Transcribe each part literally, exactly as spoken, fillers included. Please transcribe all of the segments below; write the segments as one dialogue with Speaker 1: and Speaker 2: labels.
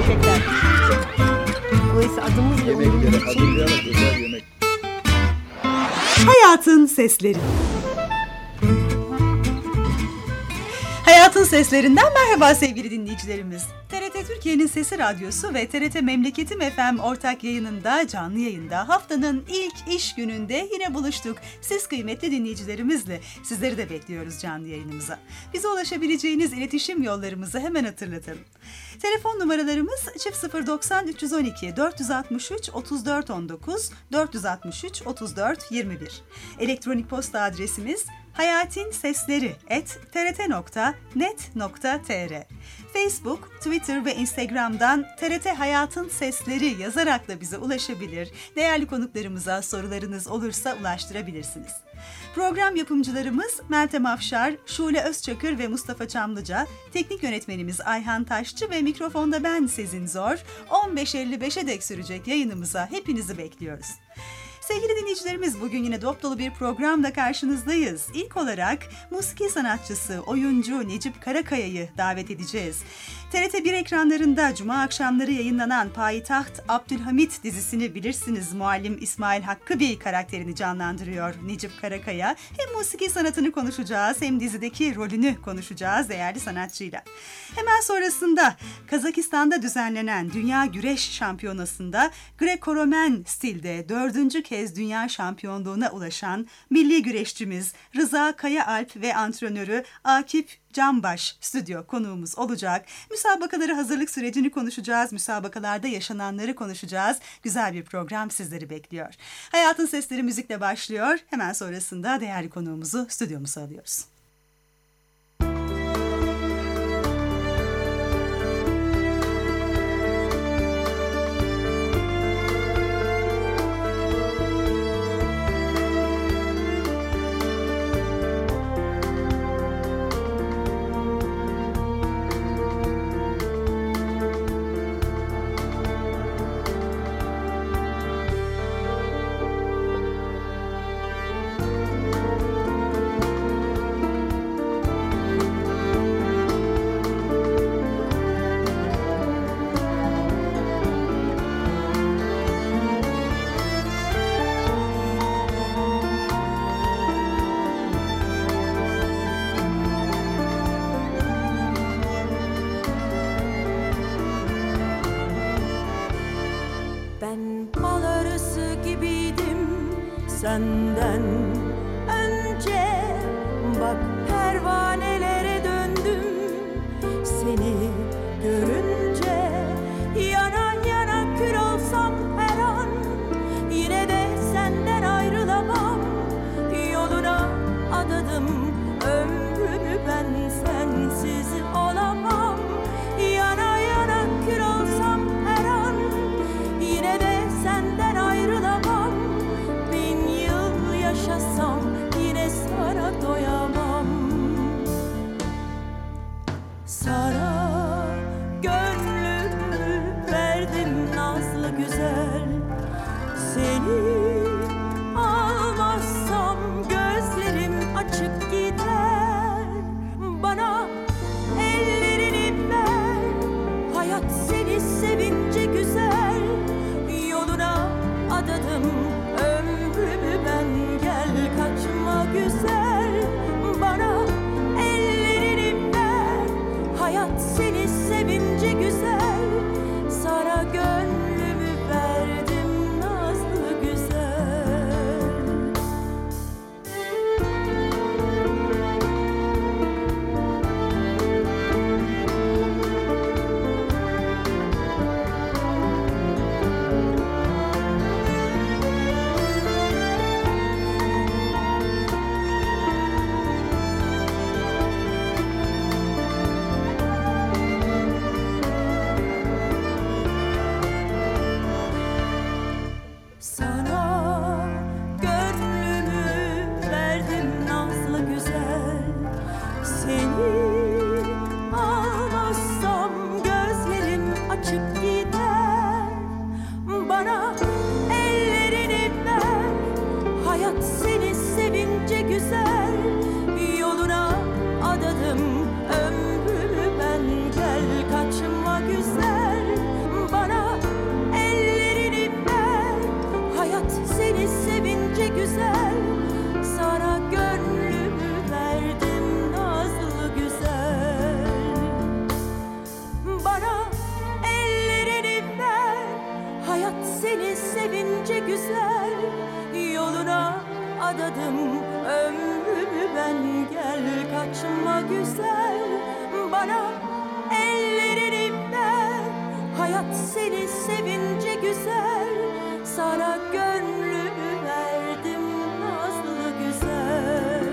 Speaker 1: köpekler. Dolayısıyla adımız ve
Speaker 2: Yemekleri
Speaker 1: için...
Speaker 2: hazırlayarak özel yemek.
Speaker 3: Hayatın Sesleri. Hayatın Seslerinden merhaba sevgili dinleyicilerimiz. T R T Türkiye'nin Sesi Radyosu ve T R T Memleketim F M ortak yayınında, canlı yayında haftanın ilk iş gününde yine buluştuk. Siz kıymetli dinleyicilerimizle sizleri de bekliyoruz canlı yayınımıza. Bize ulaşabileceğiniz iletişim yollarımızı hemen hatırlatalım. Telefon numaralarımız çift sıfır doksan üç yüz on iki dört altmış üç otuz dört on dokuz dört altmış üç otuz dört yirmi bir. Elektronik posta adresimiz hayatinsesleri at t r t nokta net nokta t r. Facebook, Twitter ve Instagram'dan T R T Hayatın Sesleri yazarak da bize ulaşabilir. Değerli konuklarımıza sorularınız olursa ulaştırabilirsiniz. Program yapımcılarımız Meltem Afşar, Şule Özçakır ve Mustafa Çamlıca, teknik yönetmenimiz Ayhan Taşçı ve mikrofonda ben Sezin Zor. on beş elli beşe dek sürecek yayınımıza hepinizi bekliyoruz. Sevgili dinleyicilerimiz, bugün yine dop dolu bir programla karşınızdayız. İlk olarak musiki sanatçısı, oyuncu Necip Karakaya'yı davet edeceğiz. T R T bir ekranlarında Cuma akşamları yayınlanan Payitaht Abdülhamit dizisini bilirsiniz. Muallim İsmail Hakkı Bey karakterini canlandırıyor Necip Karakaya. Hem musiki sanatını konuşacağız hem dizideki rolünü konuşacağız değerli sanatçıyla. Hemen sonrasında Kazakistan'da düzenlenen Dünya Güreş Şampiyonası'nda Greco-Romen stilde dördüncü kez dünya şampiyonluğuna ulaşan milli güreşçimiz Rıza Kayaalp ve antrenörü Akif Canbaş stüdyo konuğumuz olacak. Müsabakaları hazırlık sürecini konuşacağız. Müsabakalarda yaşananları konuşacağız. Güzel bir program sizleri bekliyor. Hayatın Sesleri müzikle başlıyor. Hemen sonrasında değerli konuğumuzu stüdyomuza alıyoruz.
Speaker 4: Senden önce bak pervanelere döndüm. Seni görünce yana yana kül olsam her an, yine de senden ayrılamam. Yoluna adadım ömrümü, ben sensiz olamam. Yana yana kül olsam her an, yine de senden ayrılamam. Yaşasam ömrümü ben, gel kaçma güzel bana ellerinimden. Hayat seni sevince güzel, sana gönlümü verdim nazlı güzel.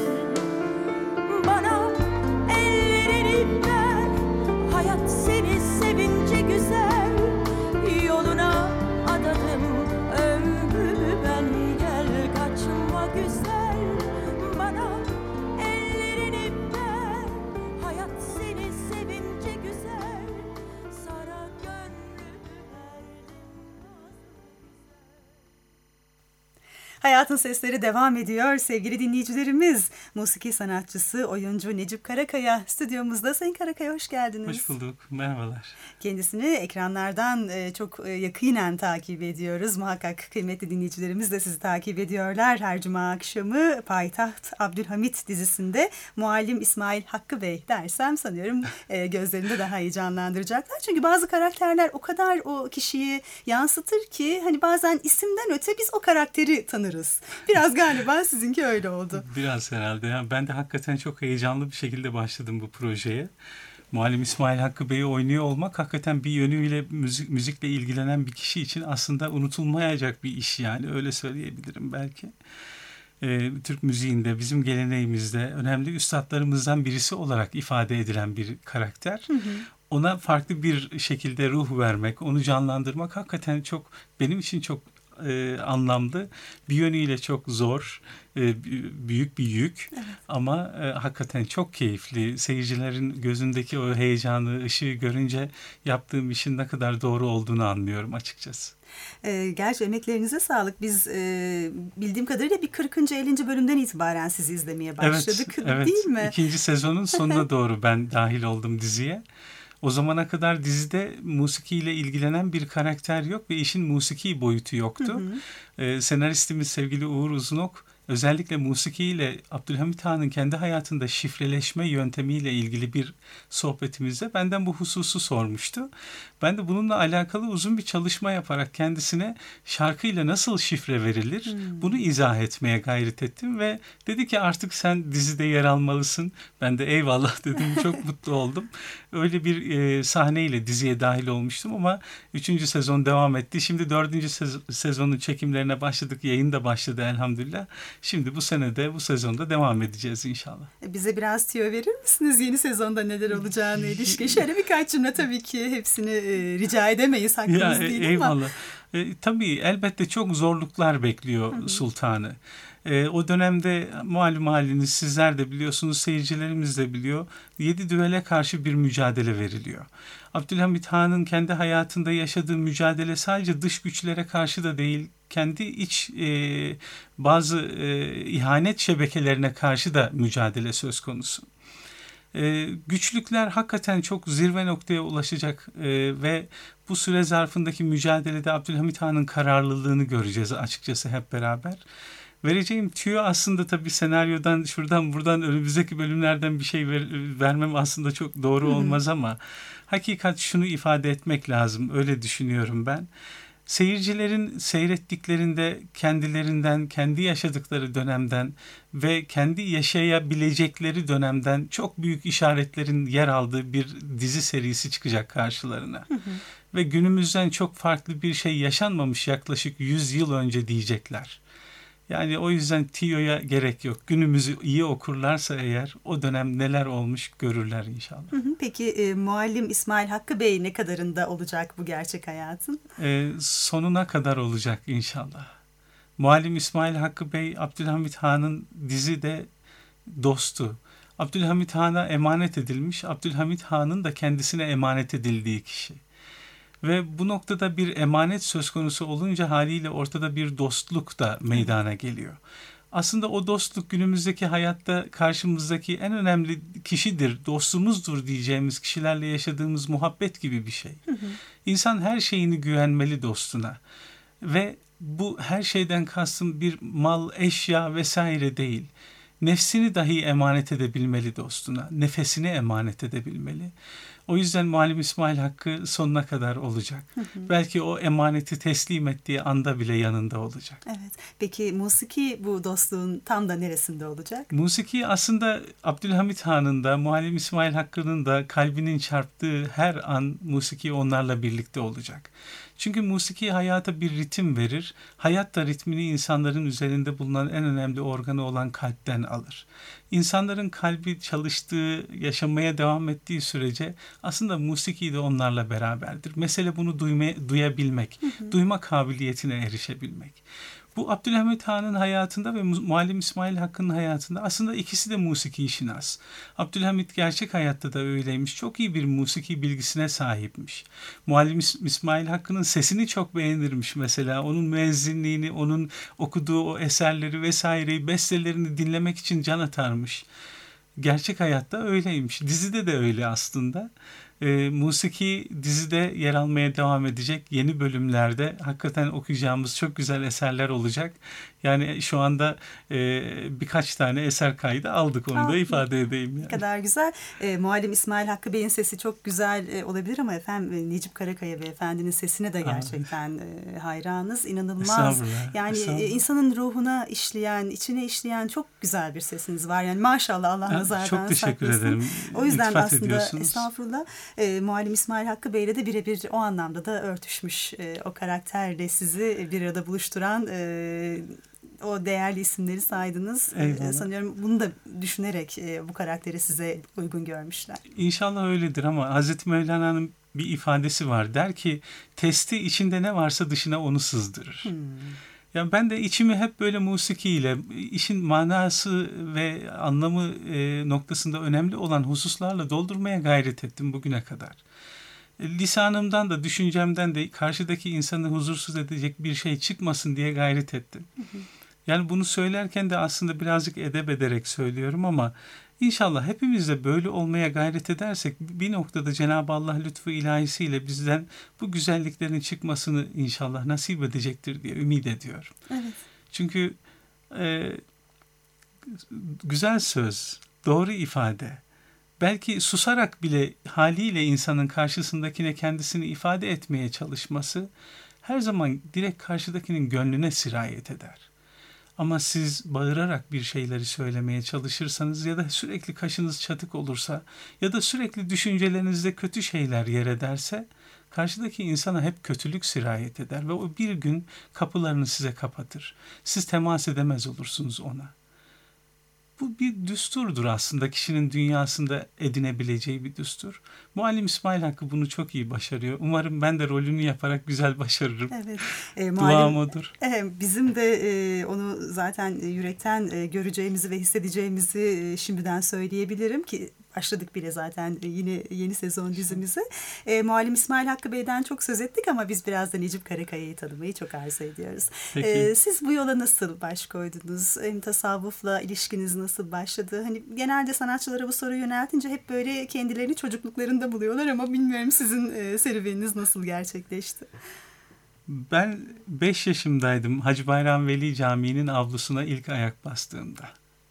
Speaker 4: Bana ellerinimden, hayat seni sevince güzel, yoluna adadım ömrümü ben, gel kaçma güzel bana ellerinimden. Hayat seni sevince güzel, sana gönlümü verdim.
Speaker 3: Hayatın Sesleri devam ediyor sevgili dinleyicilerimiz. Musiki sanatçısı, oyuncu Necip Karakaya stüdyomuzda. Sayın Karakaya hoş geldiniz.
Speaker 2: Hoş bulduk, merhabalar.
Speaker 3: Kendisini ekranlardan çok yakinen takip ediyoruz. Muhakkak kıymetli dinleyicilerimiz de sizi takip ediyorlar. Her cuma akşamı Payitaht Abdülhamit dizisinde Muallim İsmail Hakkı Bey dersem sanıyorum gözlerinde daha heyecanlandıracaklar. Çünkü bazı karakterler o kadar o kişiyi yansıtır ki hani bazen isimden öte biz o karakteri tanırız. Biraz galiba sizinki öyle oldu.
Speaker 2: Biraz herhalde. Yani ben de hakikaten çok heyecanlı bir şekilde başladım bu projeye. Muallim İsmail Hakkı Bey'i oynuyor olmak hakikaten bir yönüyle müzik, müzikle ilgilenen bir kişi için aslında unutulmayacak bir iş, yani öyle söyleyebilirim belki. Ee, Türk müziğinde, bizim geleneğimizde önemli üstadlarımızdan birisi olarak ifade edilen bir karakter. Hı hı. Ona farklı bir şekilde ruh vermek, onu canlandırmak hakikaten çok, benim için çok E, anlamlı, bir yönüyle çok zor, e, büyük bir yük, evet. Ama e, hakikaten çok keyifli. Seyircilerin gözündeki o heyecanı, ışığı görünce yaptığım işin ne kadar doğru olduğunu anlıyorum açıkçası.
Speaker 3: E, gerçi emeklerinize sağlık. Biz e, bildiğim kadarıyla bir kırkıncı ellinci bölümden itibaren sizi izlemeye başladık,
Speaker 2: evet, evet.
Speaker 3: Değil mi?
Speaker 2: İkinci sezonun sonuna doğru ben dahil oldum diziye. O zamana kadar dizide musikiyle ilgilenen bir karakter yok ve işin musiki boyutu yoktu. Hı hı. Ee, senaristimiz sevgili Uğur Uzunok özellikle musikiyle Abdülhamit Han'ın kendi hayatında şifreleşme yöntemiyle ilgili bir sohbetimizde benden bu hususu sormuştu. Ben de bununla alakalı uzun bir çalışma yaparak kendisine şarkıyla nasıl şifre verilir, hmm. bunu izah etmeye gayret ettim ve dedi ki artık sen dizide yer almalısın. Ben de eyvallah dedim, çok mutlu oldum. Öyle bir e, sahneyle diziye dahil olmuştum ama üçüncü sezon devam etti. Şimdi dördüncü sez- sezonun çekimlerine başladık. Yayın da başladı elhamdülillah. Şimdi bu sene de bu sezonda devam edeceğiz inşallah.
Speaker 3: Bize biraz tüyo verir misiniz yeni sezonda neler olacağına ilişkin? Şöyle birkaç cümle, tabii ki hepsini e, rica edemeyiz, hakkımız
Speaker 2: ya,
Speaker 3: değil
Speaker 2: eyvallah.
Speaker 3: ama.
Speaker 2: E, tabii elbette çok zorluklar bekliyor Hı-hı. sultanı. E, o dönemde malum haliniz, sizler de biliyorsunuz, seyircilerimiz de biliyor. Yedi düvele karşı bir mücadele veriliyor. Abdülhamit Han'ın kendi hayatında yaşadığı mücadele sadece dış güçlere karşı da değil, kendi iç e, bazı e, ihanet şebekelerine karşı da mücadele söz konusu. E, güçlükler hakikaten çok zirve noktaya ulaşacak e, ve bu süre zarfındaki mücadelede Abdülhamit Han'ın kararlılığını göreceğiz açıkçası hep beraber. Vereceğim tüyo aslında tabii senaryodan, şuradan buradan, önümüzdeki bölümlerden bir şey ver, vermem aslında çok doğru olmaz ama hakikat şunu ifade etmek lazım, öyle düşünüyorum ben. Seyircilerin seyrettiklerinde kendilerinden, kendi yaşadıkları dönemden ve kendi yaşayabilecekleri dönemden çok büyük işaretlerin yer aldığı bir dizi serisi çıkacak karşılarına. Hı hı. Ve günümüzden çok farklı bir şey yaşanmamış yaklaşık yüz yıl önce diyecekler. Yani o yüzden tiyoya gerek yok. Günümüzü iyi okurlarsa eğer o dönem neler olmuş görürler inşallah. Hı hı.
Speaker 3: Peki e, Muallim İsmail Hakkı Bey ne kadarında olacak bu gerçek hayatın?
Speaker 2: E, sonuna kadar olacak inşallah. Muallim İsmail Hakkı Bey, Abdülhamit Han'ın dizide dostu. Abdülhamit Han'a emanet edilmiş, Abdülhamit Han'ın da kendisine emanet edildiği kişi. Ve bu noktada bir emanet söz konusu olunca haliyle ortada bir dostluk da meydana geliyor. Aslında o dostluk günümüzdeki hayatta karşımızdaki en önemli kişidir, dostumuzdur diyeceğimiz kişilerle yaşadığımız muhabbet gibi bir şey. Hı hı. İnsan her şeyini güvenmeli dostuna ve bu her şeyden kastım bir mal, eşya vesaire değil. nefsini dahi emanet edebilmeli dostuna, nefesini emanet edebilmeli. O yüzden Muallim İsmail Hakkı sonuna kadar olacak. Hı hı. Belki o emaneti teslim ettiği anda bile yanında olacak.
Speaker 3: Evet. Peki musiki bu dostluğun tam da neresinde olacak?
Speaker 2: Musiki aslında Abdülhamit Han'ın da Muallim İsmail Hakkı'nın da kalbinin çarptığı her an musiki onlarla birlikte olacak. Çünkü musiki hayata bir ritim verir. Hayat da ritmini insanların üzerinde bulunan en önemli organı olan kalpten alır. İnsanların kalbi çalıştığı, yaşamaya devam ettiği sürece aslında musiki de onlarla beraberdir. Mesele bunu duymaya, duyabilmek, hı hı. duyma kabiliyetine erişebilmek. Bu Abdülhamit Han'ın hayatında ve Muallim İsmail Hakkı'nın hayatında aslında ikisi de musiki şinas. Abdülhamit gerçek hayatta da öyleymiş. Çok iyi bir musiki bilgisine sahipmiş. Muallim İsmail Hakkı'nın sesini çok beğenirmiş mesela. Onun müezzinliğini, onun okuduğu o eserleri vesaireyi, bestelerini dinlemek için can atarmış. Gerçek hayatta öyleymiş. Dizide de öyle aslında. E, musiki dizide yer almaya devam edecek. Yeni bölümlerde hakikaten okuyacağımız çok güzel eserler olacak. Yani şu anda e, birkaç tane eser kaydı aldık, onu da ifade edeyim. Yani.
Speaker 3: Ne kadar güzel. E, Muallim İsmail Hakkı Bey'in sesi çok güzel e, olabilir ama efendim Necip Karakaya Beyefendinin sesine de gerçekten e, hayranız. İnanılmaz. Yani e, insanın ruhuna işleyen, içine işleyen çok güzel bir sesiniz var. Yani maşallah, Allah nazardan saklasın.
Speaker 2: Çok teşekkür saklasın. ederim.
Speaker 3: O yüzden İltifat aslında estağfurullah e, Muallim İsmail Hakkı Bey'le de birebir o anlamda da örtüşmüş. E, o karakterle sizi bir arada buluşturan e, o değerli isimleri saydınız. Eyvallah. Sanıyorum bunu da düşünerek bu karakteri size uygun görmüşler.
Speaker 2: İnşallah öyledir ama Hazreti Mevlana'nın bir ifadesi var. Der ki testi içinde ne varsa dışına onu sızdırır. Hmm. Yani ben de içimi hep böyle musikiyle, işin manası ve anlamı noktasında önemli olan hususlarla doldurmaya gayret ettim bugüne kadar. Lisanımdan da düşüncemden de karşıdaki insanı huzursuz edecek bir şey çıkmasın diye gayret ettim. Hı hı. Yani bunu söylerken de aslında birazcık edep ederek söylüyorum ama inşallah hepimiz de böyle olmaya gayret edersek bir noktada Cenab-ı Allah lütfu ilahisiyle bizden bu güzelliklerin çıkmasını inşallah nasip edecektir diye ümit ediyorum. Evet. Çünkü e, güzel söz, doğru ifade, belki susarak bile haliyle insanın karşısındakine kendisini ifade etmeye çalışması her zaman direkt karşıdakinin gönlüne sirayet eder. Ama siz bağırarak bir şeyleri söylemeye çalışırsanız ya da sürekli kaşınız çatık olursa ya da sürekli düşüncelerinizde kötü şeyler yer ederse karşıdaki insana hep kötülük sirayet eder ve o bir gün kapılarını size kapatır. Siz temas edemez olursunuz ona. Bu bir düsturdur aslında, kişinin dünyasında edinebileceği bir düstur. Muallim İsmail Hakkı bunu çok iyi başarıyor. Umarım ben de rolünü yaparak güzel başarırım. Evet. E, Duam odur.
Speaker 3: E, bizim de e, onu zaten yürekten e, göreceğimizi ve hissedeceğimizi e, şimdiden söyleyebilirim ki başladık bile zaten yine yeni sezon dizimizi. E, Muallim İsmail Hakkı Bey'den çok söz ettik ama biz biraz da Necip Karakaya'yı tanımayı çok arzu ediyoruz. E, siz bu yola nasıl baş koydunuz? Hem tasavvufla ilişkiniz nasıl başladı? Hani genelde sanatçılara bu soruyu yöneltince hep böyle kendilerini çocukluklarında buluyorlar ama bilmiyorum sizin e, serüveniniz nasıl gerçekleşti?
Speaker 2: Ben beş yaşımdaydım Hacı Bayram Veli Camii'nin avlusuna ilk ayak bastığımda.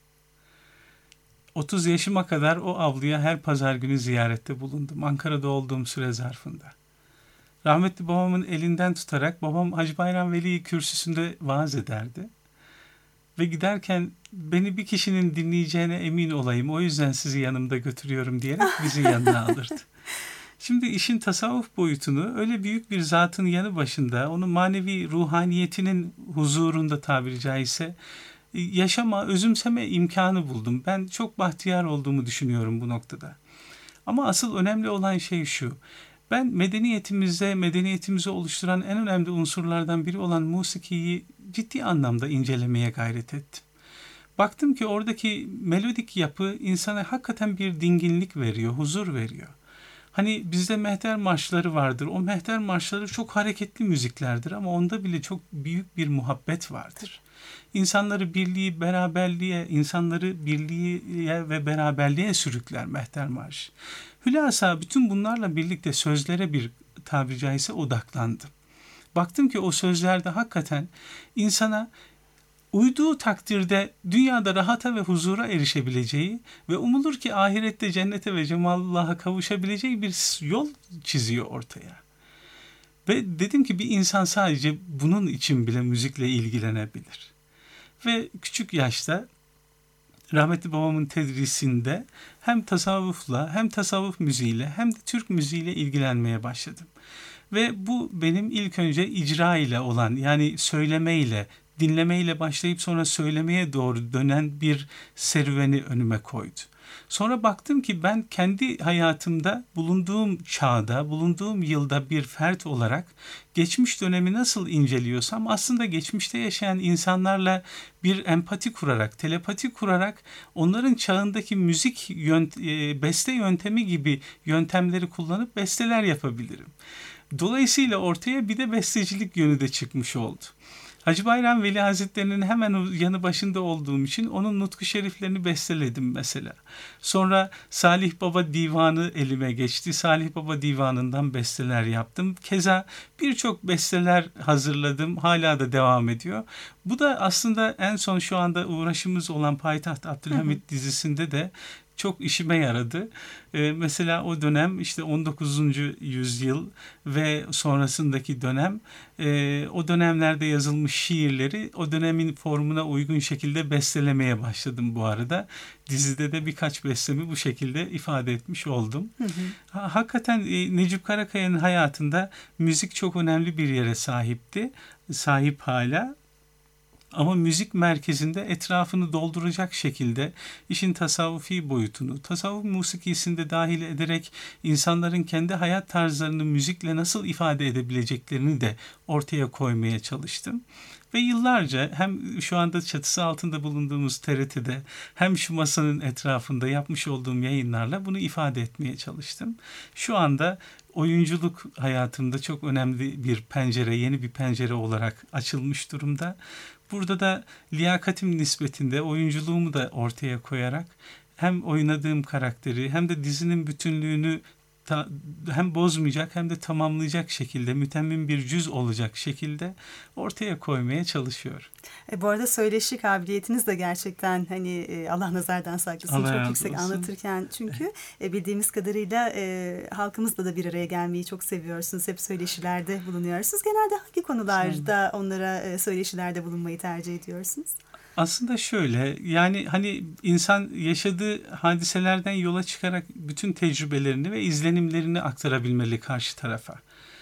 Speaker 2: otuz yaşıma kadar o avluya her pazar günü ziyarette bulundum. Ankara'da olduğum süre zarfında. Rahmetli babamın elinden tutarak babam Hacı Bayram Veli'yi kürsüsünde vaaz ederdi. Ve giderken beni bir kişinin dinleyeceğine emin olayım, o yüzden sizi yanımda götürüyorum diyerek bizi yanına alırdı. Şimdi işin tasavvuf boyutunu öyle büyük bir zatın yanı başında, onun manevi ruhaniyetinin huzurunda tabiri caizse yaşama, özümseme imkanı buldum. Ben çok bahtiyar olduğumu düşünüyorum bu noktada. Ama asıl önemli olan şey şu. Ben medeniyetimizde, medeniyetimizi oluşturan en önemli unsurlardan biri olan musikiyi ciddi anlamda incelemeye gayret ettim. Baktım ki oradaki melodik yapı insana hakikaten bir dinginlik veriyor, huzur veriyor. Hani bizde mehter marşları vardır. O mehter marşları çok hareketli müziklerdir ama onda bile çok büyük bir muhabbet vardır. İnsanları birliği, beraberliğe, insanları birliğe ve beraberliğe sürükler mehter marşı. Hülasa bütün bunlarla birlikte sözlere bir tabiri caizse odaklandım. Baktım ki o sözlerde hakikaten insana uyduğu takdirde dünyada rahata ve huzura erişebileceği ve umulur ki ahirette cennete ve cemalullah'a kavuşabileceği bir yol çiziyor ortaya. Ve dedim ki bir insan sadece bunun için bile müzikle ilgilenebilir. Ve küçük yaşta rahmetli babamın tedrisinde hem tasavvufla hem tasavvuf müziğiyle hem de Türk müziğiyle ilgilenmeye başladım. Ve bu benim ilk önce icra ile olan, yani söylemeyle, dinlemeyle başlayıp sonra söylemeye doğru dönen bir serüveni önüme koydu. Sonra baktım ki ben kendi hayatımda bulunduğum çağda, bulunduğum yılda bir fert olarak geçmiş dönemi nasıl inceliyorsam aslında geçmişte yaşayan insanlarla bir empati kurarak, telepati kurarak onların çağındaki müzik yönt- beste yöntemi gibi yöntemleri kullanıp besteler yapabilirim. Dolayısıyla ortaya bir de bestecilik yönü de çıkmış oldu. Hacı Bayram Veli Hazretleri'nin hemen yanı başında olduğum için onun nutku şeriflerini besteledim mesela. Sonra Salih Baba Divanı elime geçti. Salih Baba Divanı'ndan besteler yaptım. Keza birçok besteler hazırladım. Hala da devam ediyor. Bu da aslında en son şu anda uğraşımız olan Payitaht Abdülhamit hı hı. dizisinde de çok işime yaradı. Ee, mesela o dönem işte on dokuzuncu yüzyıl ve sonrasındaki dönem, e, o dönemlerde yazılmış şiirleri o dönemin formuna uygun şekilde bestelemeye başladım bu arada. Dizide de birkaç bestemi bu şekilde ifade etmiş oldum. Hı hı. Hakikaten e, Necip Karakaya'nın hayatında müzik çok önemli bir yere sahipti. Sahip hala. Ama müzik merkezinde etrafını dolduracak şekilde işin tasavvufi boyutunu, tasavvuf musikisini de dahil ederek insanların kendi hayat tarzlarını müzikle nasıl ifade edebileceklerini de ortaya koymaya çalıştım. Ve yıllarca hem şu anda çatısı altında bulunduğumuz T R T'de hem şu masanın etrafında yapmış olduğum yayınlarla bunu ifade etmeye çalıştım. Şu anda oyunculuk hayatımda çok önemli bir pencere, yeni bir pencere olarak açılmış durumda. Burada da liyakatim nispetinde oyunculuğumu da ortaya koyarak hem oynadığım karakteri hem de dizinin bütünlüğünü ta, hem bozmayacak hem de tamamlayacak şekilde, mütemmim bir cüz olacak şekilde ortaya koymaya çalışıyorum.
Speaker 3: E, bu arada söyleşi kabiliyetiniz de gerçekten hani e, Allah nazardan saklasın,
Speaker 2: Allah
Speaker 3: çok yüksek
Speaker 2: olsun.
Speaker 3: Anlatırken çünkü e, bildiğimiz kadarıyla e, halkımızla da bir araya gelmeyi çok seviyorsunuz. Hep söyleşilerde bulunuyorsunuz. Genelde hangi konularda onlara e, söyleşilerde bulunmayı tercih ediyorsunuz?
Speaker 2: Aslında şöyle, yani hani insan yaşadığı hadiselerden yola çıkarak bütün tecrübelerini ve izlenimlerini aktarabilmeli karşı tarafa.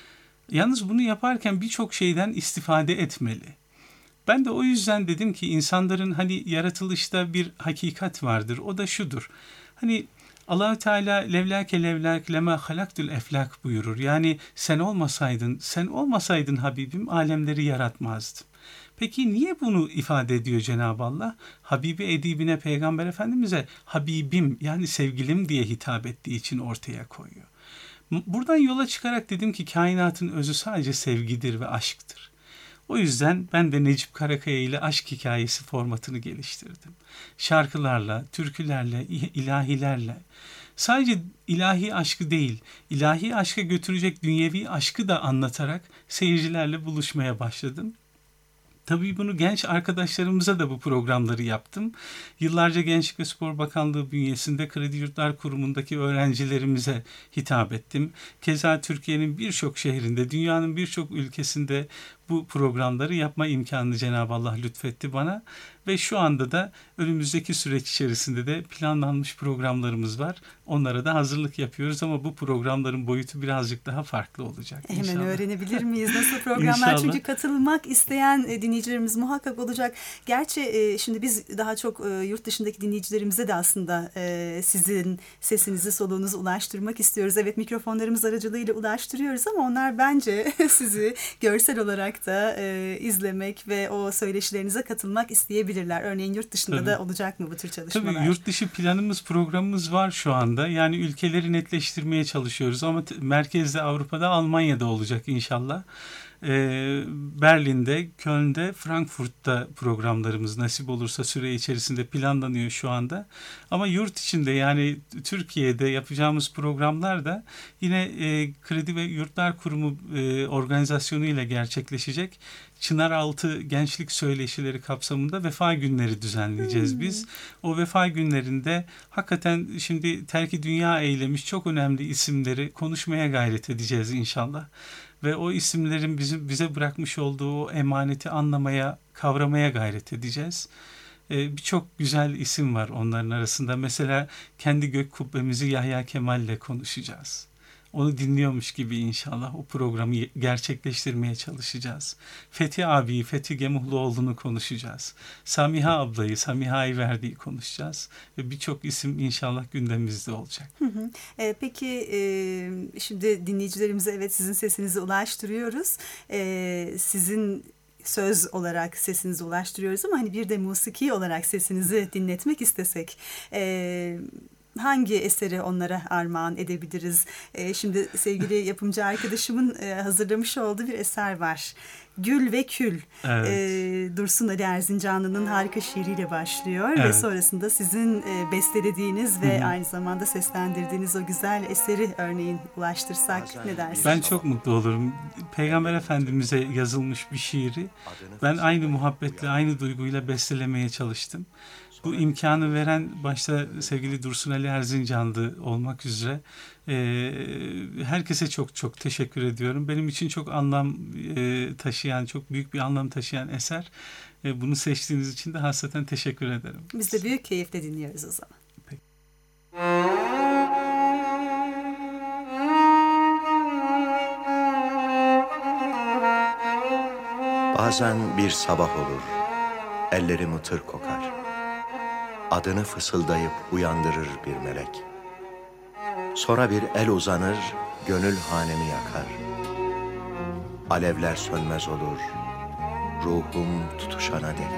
Speaker 2: Yalnız bunu yaparken birçok şeyden istifade etmeli. Ben de o yüzden dedim ki insanların hani yaratılışta bir hakikat vardır. O da şudur. Hani Allah-u Teala levlâke levlâk lema halaktül eflak buyurur. Yani sen olmasaydın, sen olmasaydın Habibim alemleri yaratmazdım. Peki niye bunu ifade ediyor Cenab-ı Allah? Habibi edibine, Peygamber Efendimiz'e Habibim yani sevgilim diye hitap ettiği için ortaya koyuyor. Buradan yola çıkarak dedim ki kainatın özü sadece sevgidir ve aşktır. O yüzden ben de Necip Karakaya ile aşk hikayesi formatını geliştirdim. Şarkılarla, türkülerle, ilahilerle. Sadece ilahi aşkı değil, ilahi aşka götürecek dünyevi aşkı da anlatarak seyircilerle buluşmaya başladım. Tabii bunu genç arkadaşlarımıza da bu programları yaptım. Yıllarca Gençlik ve Spor Bakanlığı bünyesinde Kredi Yurtlar Kurumu'ndaki öğrencilerimize hitap ettim. Keza Türkiye'nin birçok şehrinde, dünyanın birçok ülkesinde bu programları yapma imkanını Cenab-ı Allah lütfetti bana. Ve şu anda da önümüzdeki süreç içerisinde de planlanmış programlarımız var. Onlara da hazırlık yapıyoruz ama bu programların boyutu birazcık daha farklı olacak.
Speaker 3: Hemen
Speaker 2: inşallah.
Speaker 3: öğrenebilir miyiz nasıl programlar?
Speaker 2: İnşallah.
Speaker 3: Çünkü katılmak isteyen dinleyicilerimiz muhakkak olacak. Gerçi şimdi biz daha çok yurt dışındaki dinleyicilerimize de aslında sizin sesinizi, soluğunuzu ulaştırmak istiyoruz. Evet, mikrofonlarımız aracılığıyla ulaştırıyoruz ama onlar bence sizi görsel olarak da izlemek ve o söyleşilerinize katılmak isteyebilirler. Örneğin yurt dışında
Speaker 2: Tabii.
Speaker 3: da olacak mı bu tür çalışmalar?
Speaker 2: Tabii yurt dışı planımız, programımız var şu anda. Yani ülkeleri netleştirmeye çalışıyoruz ama t- merkezde Avrupa'da, Almanya'da olacak inşallah. Ee, Berlin'de, Köln'de, Frankfurt'ta programlarımız nasip olursa süre içerisinde planlanıyor şu anda. Ama yurt içinde, yani Türkiye'de yapacağımız programlar da yine e, Kredi ve Yurtlar Kurumu e, organizasyonu ile gerçekleşecek. Çınaraltı Gençlik Söyleşileri kapsamında vefa günleri düzenleyeceğiz hmm. biz. O vefa günlerinde hakikaten şimdi terki dünya eylemiş çok önemli isimleri konuşmaya gayret edeceğiz inşallah. Ve o isimlerin bizim bize bırakmış olduğu o emaneti anlamaya, kavramaya gayret edeceğiz. Ee, Birçok güzel isim var onların arasında. Mesela kendi gök kubbemizi Yahya Kemal'le konuşacağız. Onu dinliyormuş gibi inşallah o programı gerçekleştirmeye çalışacağız. Fethi abiyi, Fethi Gemuhluoğlu'nu konuşacağız. Samiha ablayı, Samiha Ayverdi'yi konuşacağız. Ve birçok isim inşallah gündemimizde olacak.
Speaker 3: Hı hı. E, peki e, şimdi dinleyicilerimize evet sizin sesinizi ulaştırıyoruz. E, sizin söz olarak sesinizi ulaştırıyoruz ama hani bir de musiki olarak sesinizi dinletmek istesek... E, hangi eseri onlara armağan edebiliriz? Ee, şimdi sevgili yapımcı arkadaşımın e, hazırlamış olduğu bir eser var. Gül ve Kül. Evet. Ee, Dursun Ali Erzincanlı'nın harika şiiriyle başlıyor. Evet. Ve sonrasında sizin e, bestelediğiniz ve Hı-hı. aynı zamanda seslendirdiğiniz o güzel eseri örneğin ulaştırsak Bazen ne dersiniz?
Speaker 2: Ben çok mutlu olurum. Peygamber Efendimiz'e yazılmış bir şiiri ben aynı muhabbetle, aynı duyguyla bestelemeye çalıştım. Bu imkanı veren başta sevgili Dursun Ali Erzincanlı olmak üzere e, herkese çok çok teşekkür ediyorum. Benim için çok anlam e, taşıyan, çok büyük bir anlam taşıyan eser. E, bunu seçtiğiniz için de hasreten teşekkür ederim.
Speaker 3: Biz de büyük keyifle dinliyoruz o zaman. Peki.
Speaker 5: Bazen bir sabah olur, ellerim ıtır kokar. Adını fısıldayıp uyandırır bir melek. Sonra bir el uzanır, gönül hanemi yakar. Alevler sönmez olur, ruhum tutuşana dek.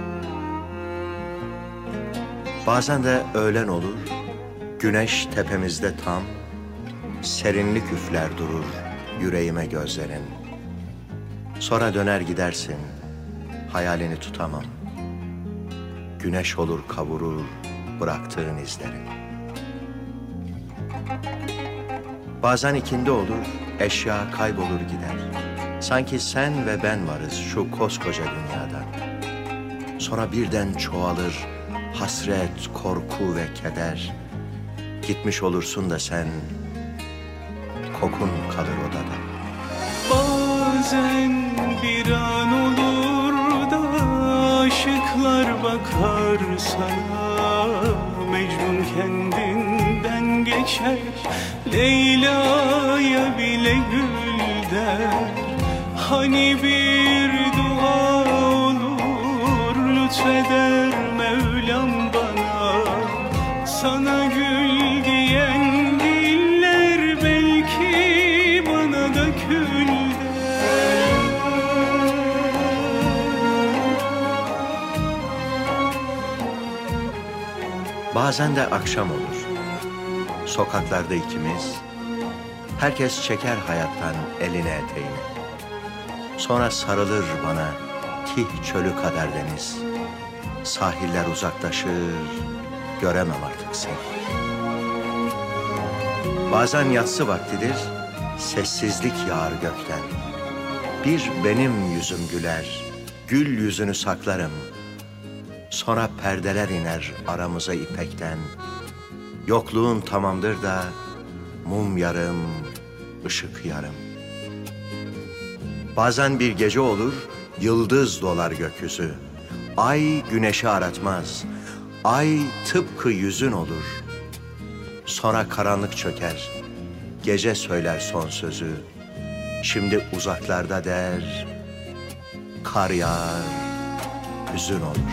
Speaker 5: Bazen de öğlen olur, güneş tepemizde tam, serinlik üfler durur yüreğime gözlerin. Sonra döner gidersin, hayalini tutamam. Güneş olur kavurur bıraktığın izleri. Bazen ikindi olur, eşya kaybolur gider. Sanki sen ve ben varız şu koskoca dünyada. Sonra birden çoğalır hasret, korku ve keder. Gitmiş olursun da sen, kokun kalır odada.
Speaker 2: Bazen bir an olur da aşıklar bakar sana, Mecnun kendinden geçer, Leyla'ya bile gül der. Hani bir dua olur, lütfeder Mevlam bana, sana gül diyen diller belki bana da kül der.
Speaker 5: Bazen de akşam olur, sokaklarda ikimiz, herkes çeker hayattan eline eteğini. Sonra sarılır bana Tih çölü kadar deniz. Sahiller uzaklaşır, göremem artık seni. Bazen yatsı vaktidir, sessizlik yağar gökten. Bir benim yüzüm güler, gül yüzünü saklarım. Sonra perdeler iner aramıza ipekten. Yokluğun tamamdır da mum yarım, ışık yarım. Bazen bir gece olur, yıldız dolar gökyüzü. Ay güneşi aratmaz, ay tıpkı yüzün olur. Sonra karanlık çöker, gece söyler son sözü. Şimdi uzaklarda der, kar yağar, hüzün olur.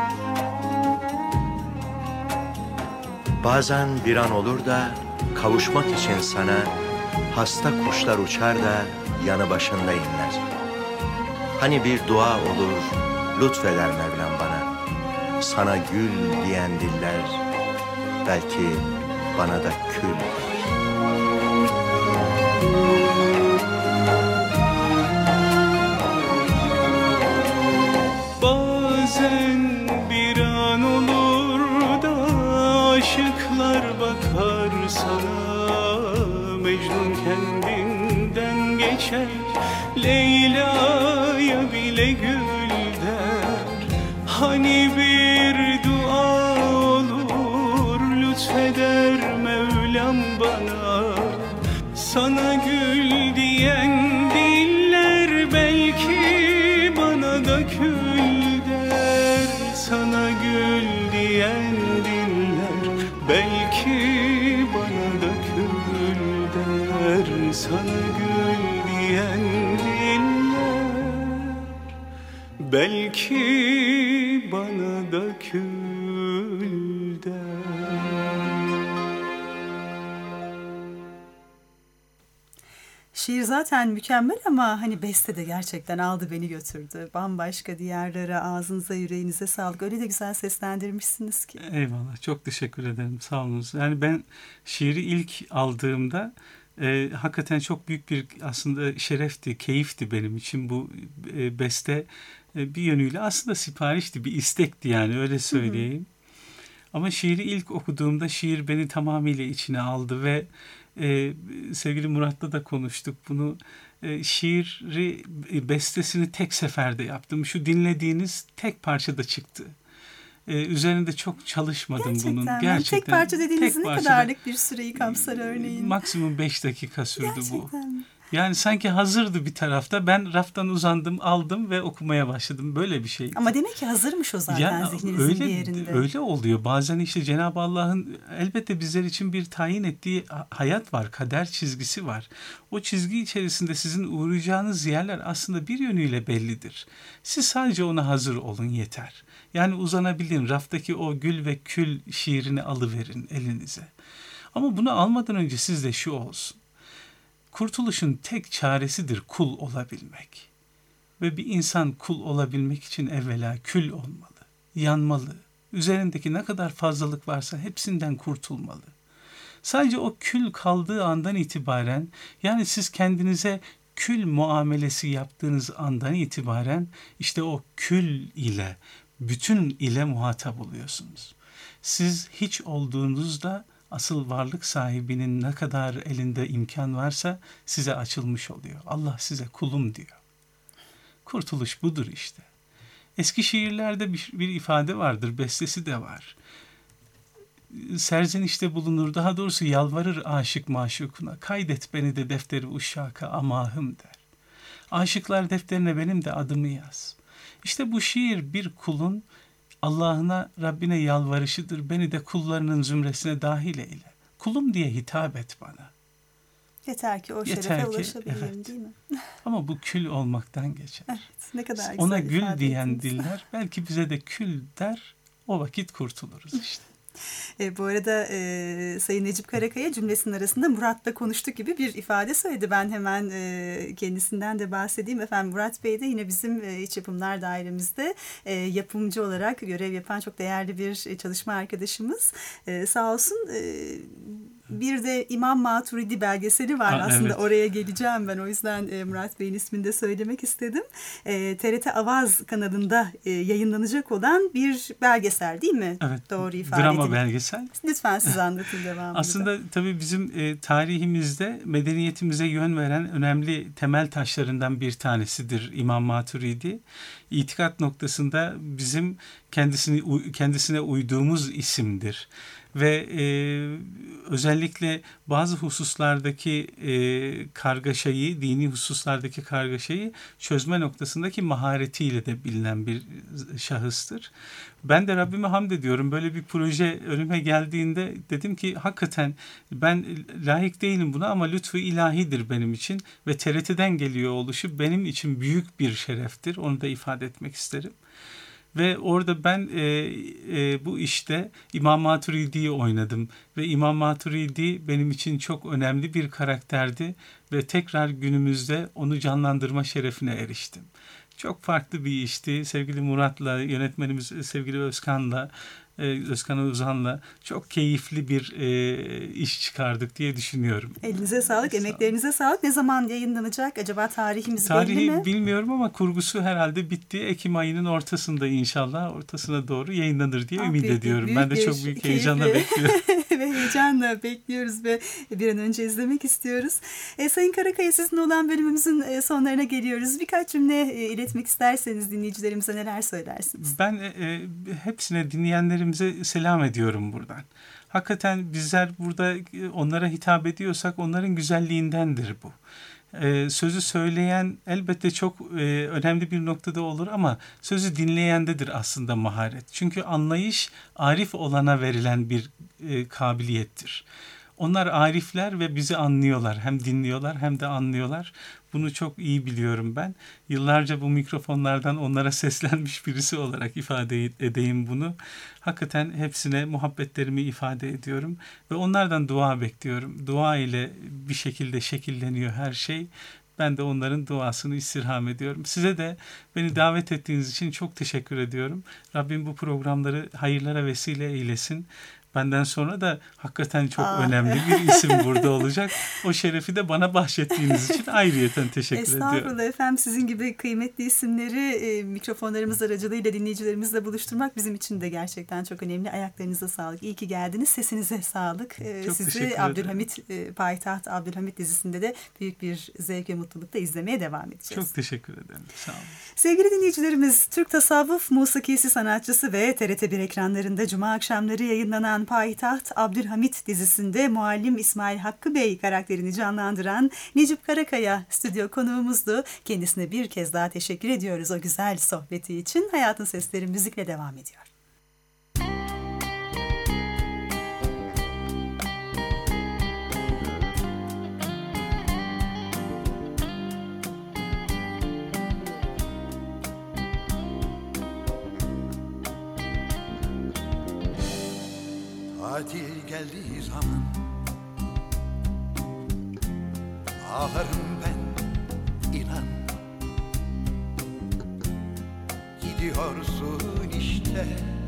Speaker 5: Bazen bir an olur da kavuşmak için sana hasta kuşlar uçar da yanı başında inler. Hani bir dua olur, lütfeder Mevlam bana, sana gül diyen diller belki bana da kül der.
Speaker 2: sana Mecnun kendinden geçer, Leyla'ya bile gül der. Hani bir dua olur, lütfeder Mevlam bana. Sana gül diyen diller belki bana da kül der. Sana gül diyen diller belki bana da kül der. Sana gül diyen diller belki bana da kül der.
Speaker 3: Şiir zaten mükemmel ama hani beste de gerçekten aldı beni götürdü. Bambaşka diyarlara, ağzınıza yüreğinize sağlık. Öyle de güzel seslendirmişsiniz ki.
Speaker 2: Eyvallah, çok teşekkür ederim, sağ olunuz. Yani ben şiiri ilk aldığımda e, hakikaten çok büyük bir aslında şerefti, keyifti benim için bu e, beste. E, bir yönüyle aslında siparişti, bir istekti yani, öyle söyleyeyim. Hı hı. Ama şiiri ilk okuduğumda şiir beni tamamıyla içine aldı ve Ee, sevgili Murat'la da konuştuk bunu. Ee, şiiri, bestesini tek seferde yaptım. Şu dinlediğiniz tek parçada çıktı. Ee, üzerinde çok çalışmadım
Speaker 3: gerçekten
Speaker 2: bunun.
Speaker 3: Mi?
Speaker 2: Gerçekten.
Speaker 3: Tek parça dediğiniz
Speaker 2: tek
Speaker 3: ne
Speaker 2: parçada,
Speaker 3: kadarlık bir süreyi kapsar örneğin?
Speaker 2: Maksimum beş dakika sürdü
Speaker 3: gerçekten
Speaker 2: bu.
Speaker 3: Mi?
Speaker 2: Yani sanki hazırdı bir tarafta. Ben raftan uzandım, aldım ve okumaya başladım. Böyle bir şey.
Speaker 3: Ama demek ki hazırmış o zaten
Speaker 2: ya,
Speaker 3: zihninizin
Speaker 2: öyle,
Speaker 3: bir yerinde.
Speaker 2: Öyle oluyor. Bazen işte Cenab-ı Allah'ın elbette bizler için bir tayin ettiği hayat var. Kader çizgisi var. O çizgi içerisinde sizin uğrayacağınız yerler aslında bir yönüyle bellidir. Siz sadece ona hazır olun yeter. Yani uzanabilin. Raftaki o gül ve kül şiirini alıverin elinize. Ama bunu almadan önce sizde şu olsun. Kurtuluşun tek çaresidir kul olabilmek. Ve bir insan kul olabilmek için evvela kül olmalı, yanmalı. Üzerindeki ne kadar fazlalık varsa hepsinden kurtulmalı. Sadece o kül kaldığı andan itibaren, yani siz kendinize kül muamelesi yaptığınız andan itibaren işte o kül ile, bütün ile muhatap oluyorsunuz. Siz hiç olduğunuzda asıl varlık sahibinin ne kadar elinde imkan varsa size açılmış oluyor. Allah size kulum diyor. Kurtuluş budur işte. Eski şiirlerde bir, bir ifade vardır, bestesi de var. Serzenişte bulunur, daha doğrusu yalvarır aşık maşukuna. Kaydet beni de defteri uşaka amahım der. Aşıklar defterine benim de adımı yaz. İşte bu şiir bir kulun Allah'ına, Rabbine yalvarışıdır. Beni de kullarının zümresine dahil eyle. Kulum diye hitap et bana.
Speaker 3: Yeter ki o
Speaker 2: Yeter
Speaker 3: şerefe
Speaker 2: ki,
Speaker 3: ulaşabileyim
Speaker 2: evet.
Speaker 3: değil mi?
Speaker 2: Ama bu kül olmaktan geçer.
Speaker 3: Evet, ne kadar güzel
Speaker 2: ona gül
Speaker 3: ifade
Speaker 2: diyen
Speaker 3: ettiniz.
Speaker 2: diller belki bize de kül der. O vakit kurtuluruz işte.
Speaker 3: E, bu arada e, Sayın Necip Karakaya cümlesinin arasında Murat'la konuştuk gibi bir ifade söyledi. Ben hemen e, kendisinden de bahsedeyim. Efendim Murat Bey de yine bizim e, İç Yapımlar Dairemizde e, yapımcı olarak görev yapan çok değerli bir e, çalışma arkadaşımız. E, sağ olsun e, bir de İmam Maturidi belgeseli var.
Speaker 2: Ha,
Speaker 3: aslında
Speaker 2: evet.
Speaker 3: Oraya geleceğim ben. O yüzden e, Murat Bey'in ismini de söylemek istedim. E, T R T Avaz kanalında e, yayınlanacak olan bir belgesel değil mi?
Speaker 2: Evet.
Speaker 3: Doğru ifade
Speaker 2: Drama
Speaker 3: edin.
Speaker 2: belgesel.
Speaker 3: Lütfen siz anlatın devamını.
Speaker 2: Aslında tabii bizim e, tarihimizde medeniyetimize yön veren önemli temel taşlarından bir tanesidir İmam Maturidi. İtikat noktasında bizim kendisini kendisine uyduğumuz isimdir. Ve e, özellikle bazı hususlardaki e, kargaşayı, dini hususlardaki kargaşayı çözme noktasındaki maharetiyle de bilinen bir şahıstır. Ben de Rabbime hamd ediyorum. Böyle bir proje önüme geldiğinde dedim ki hakikaten ben layık değilim buna ama lütfu ilahidir benim için ve T R T'den geliyor oluşu benim için büyük bir şereftir. Onu da ifade etmek isterim. Ve orada ben e, e, bu işte İmam Maturidi'yi oynadım. Ve İmam Maturidi benim için çok önemli bir karakterdi. Ve tekrar günümüzde onu canlandırma şerefine eriştim. Çok farklı bir işti. Sevgili Murat'la, yönetmenimiz sevgili Özkan'la, Özkan Uzan'la çok keyifli bir e, iş çıkardık diye düşünüyorum.
Speaker 3: Elinize sağlık, emeklerinize sağlık. Ne zaman yayınlanacak? Acaba tarihimiz
Speaker 2: Tarihi
Speaker 3: belli mi?
Speaker 2: bilmiyorum ama kurgusu herhalde bitti. Ekim ayının ortasında inşallah ortasına doğru yayınlanır diye
Speaker 3: Ah,
Speaker 2: ümit
Speaker 3: büyük,
Speaker 2: ediyorum.
Speaker 3: büyük
Speaker 2: Ben de
Speaker 3: bir
Speaker 2: çok büyük
Speaker 3: keyifle
Speaker 2: heyecanla bekliyorum.
Speaker 3: ve heyecanla bekliyoruz ve bir an önce izlemek istiyoruz. E, Sayın Karakaya, sizinle olan bölümümüzün e, sonlarına geliyoruz. Birkaç cümle e, iletmek isterseniz dinleyicilerimize neler söylersiniz?
Speaker 2: Ben e, hepsine, dinleyenlerimize selam ediyorum buradan. Hakikaten bizler burada onlara hitap ediyorsak onların güzelliğindendir bu. Ee, sözü söyleyen elbette çok e, önemli bir noktada olur ama sözü dinleyendedir aslında maharet. Çünkü anlayış arif olana verilen bir e, kabiliyettir. Onlar arifler ve bizi anlıyorlar. Hem dinliyorlar hem de anlıyorlar. Bunu çok iyi biliyorum ben. Yıllarca bu mikrofonlardan onlara seslenmiş birisi olarak ifade edeyim bunu. Hakikaten hepsine muhabbetlerimi ifade ediyorum. Ve onlardan dua bekliyorum. Dua ile bir şekilde şekilleniyor her şey. Ben de onların duasını istirham ediyorum. Size de beni davet ettiğiniz için çok teşekkür ediyorum. Rabbim bu programları hayırlara vesile eylesin. Benden sonra da hakikaten çok Aa. önemli bir isim burada olacak. O şerefi de bana bahşettiğiniz için ayrıyeten teşekkür
Speaker 3: Estağfurullah
Speaker 2: ediyorum.
Speaker 3: Estağfurullah efendim, sizin gibi kıymetli isimleri e, mikrofonlarımız aracılığıyla dinleyicilerimizle buluşturmak bizim için de gerçekten çok önemli. Ayaklarınıza sağlık. İyi ki geldiniz. Sesinize sağlık. E,
Speaker 2: çok
Speaker 3: sizi Abdülhamit e, Payitaht Abdülhamit dizisinde de büyük bir zevk ve mutlulukla izlemeye devam edeceğiz.
Speaker 2: Çok teşekkür ederim. Sağ olun.
Speaker 3: Sevgili dinleyicilerimiz, Türk tasavvuf musikisi sanatçısı ve T R T bir ekranlarında cuma akşamları yayınlanan Payitaht Abdülhamit dizisinde muallim İsmail Hakkı Bey karakterini canlandıran Necip Karakaya stüdyo konuğumuzdu. Kendisine bir kez daha teşekkür ediyoruz o güzel sohbeti için. Hayatın Sesleri müzikle devam ediyor.
Speaker 6: Tatil geldiği zaman ağlarım ben, inan. Gidiyorsun işte,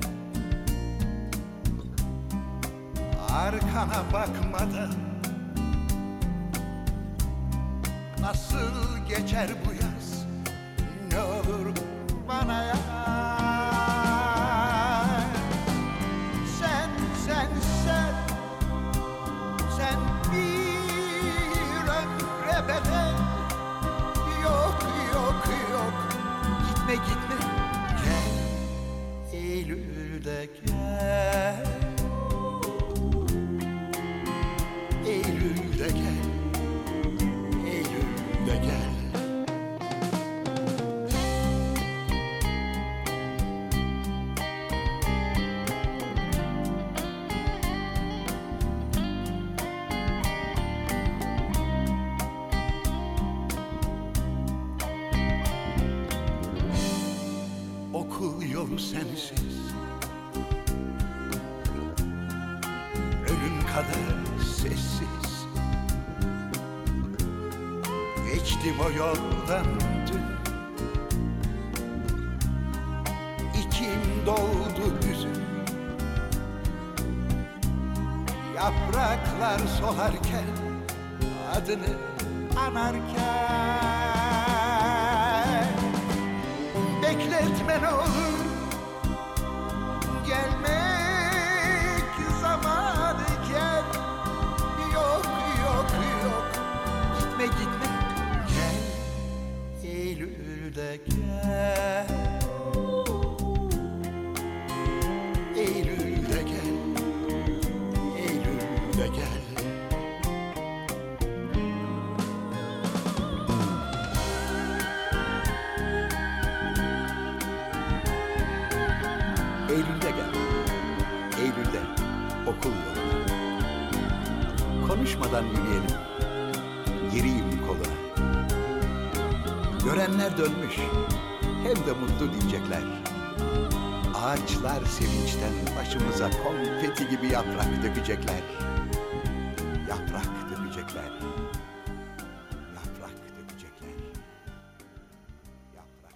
Speaker 6: arkana bakmadan. Nasıl geçer bu yaz, ne olur bana yar. Gitme gitme, gel Eylül'de gel, Eylül'de gel, Eylül'de gel. Okul yolu sensiz, ölüm kadar sessiz. Geçtim o yoldan dün, içim doldu hüzün. Yapraklar solarken, adını anarken. Bekletme ne olur, gelmek zamanı gel. Yok yok yok, gitme gitme, gel Eylül'de gel, Eylül'de gel, Eylül'de gel. Eylül'de gel, Eylül'de okul yoluna. Konuşmadan yürüyelim, gireyim koluna. Görenler dönmüş, hem de mutlu diyecekler. Ağaçlar sevinçten başımıza konfeti gibi yaprak dökecekler. Yaprak dökecekler. Yaprak dökecekler. Yaprak.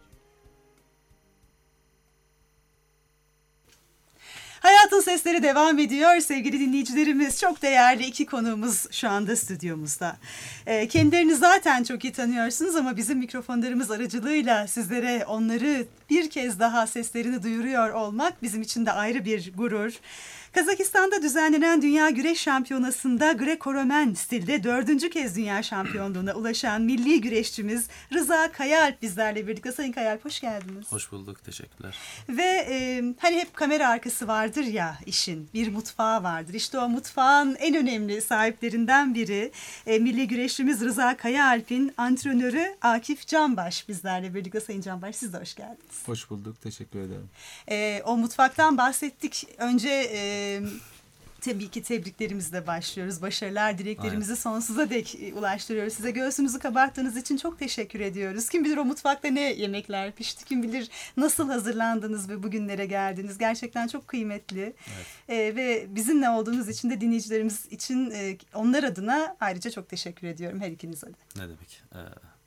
Speaker 3: Hayatın Sesleri devam ediyor sevgili dinleyicilerimiz. Çok değerli iki konuğumuz şu anda stüdyomuzda. E, kendilerini zaten çok iyi tanıyorsunuz ama bizim mikrofonlarımız aracılığıyla sizlere onları bir kez daha seslerini duyuruyor olmak bizim için de ayrı bir gurur. Kazakistan'da düzenlenen Dünya Güreş Şampiyonası'nda Greco-Romen stilde dördüncü kez dünya şampiyonluğuna ulaşan milli güreşçimiz Rıza Kayaalp bizlerle birlikte. Sayın Kayaalp, hoş geldiniz.
Speaker 7: Hoş bulduk, teşekkürler.
Speaker 3: Ve e, hani hep kamera arkası vardır ya işin, bir mutfağı vardır. İşte o mutfağın en önemli sahiplerinden biri e, milli güreşçimiz Rıza Kayaalp'in antrenörü Akif Canbaş bizlerle birlikte. Sayın Canbaş, siz de hoş geldiniz.
Speaker 8: Hoş bulduk, teşekkür ederim.
Speaker 3: E, o mutfaktan bahsettik. Önce e, tabii ki tebriklerimizle başlıyoruz. Başarılar, dileklerimizi Aynen. sonsuza dek ulaştırıyoruz. Size göğsümüzü kabarttığınız için çok teşekkür ediyoruz. Kim bilir o mutfakta ne yemekler pişti, kim bilir nasıl hazırlandınız ve bugünlere geldiniz. Gerçekten çok kıymetli. Evet. E, ve bizimle olduğunuz için de dinleyicilerimiz için e, onlar adına ayrıca çok teşekkür ediyorum her ikinize de.
Speaker 7: Ne demek? Ee,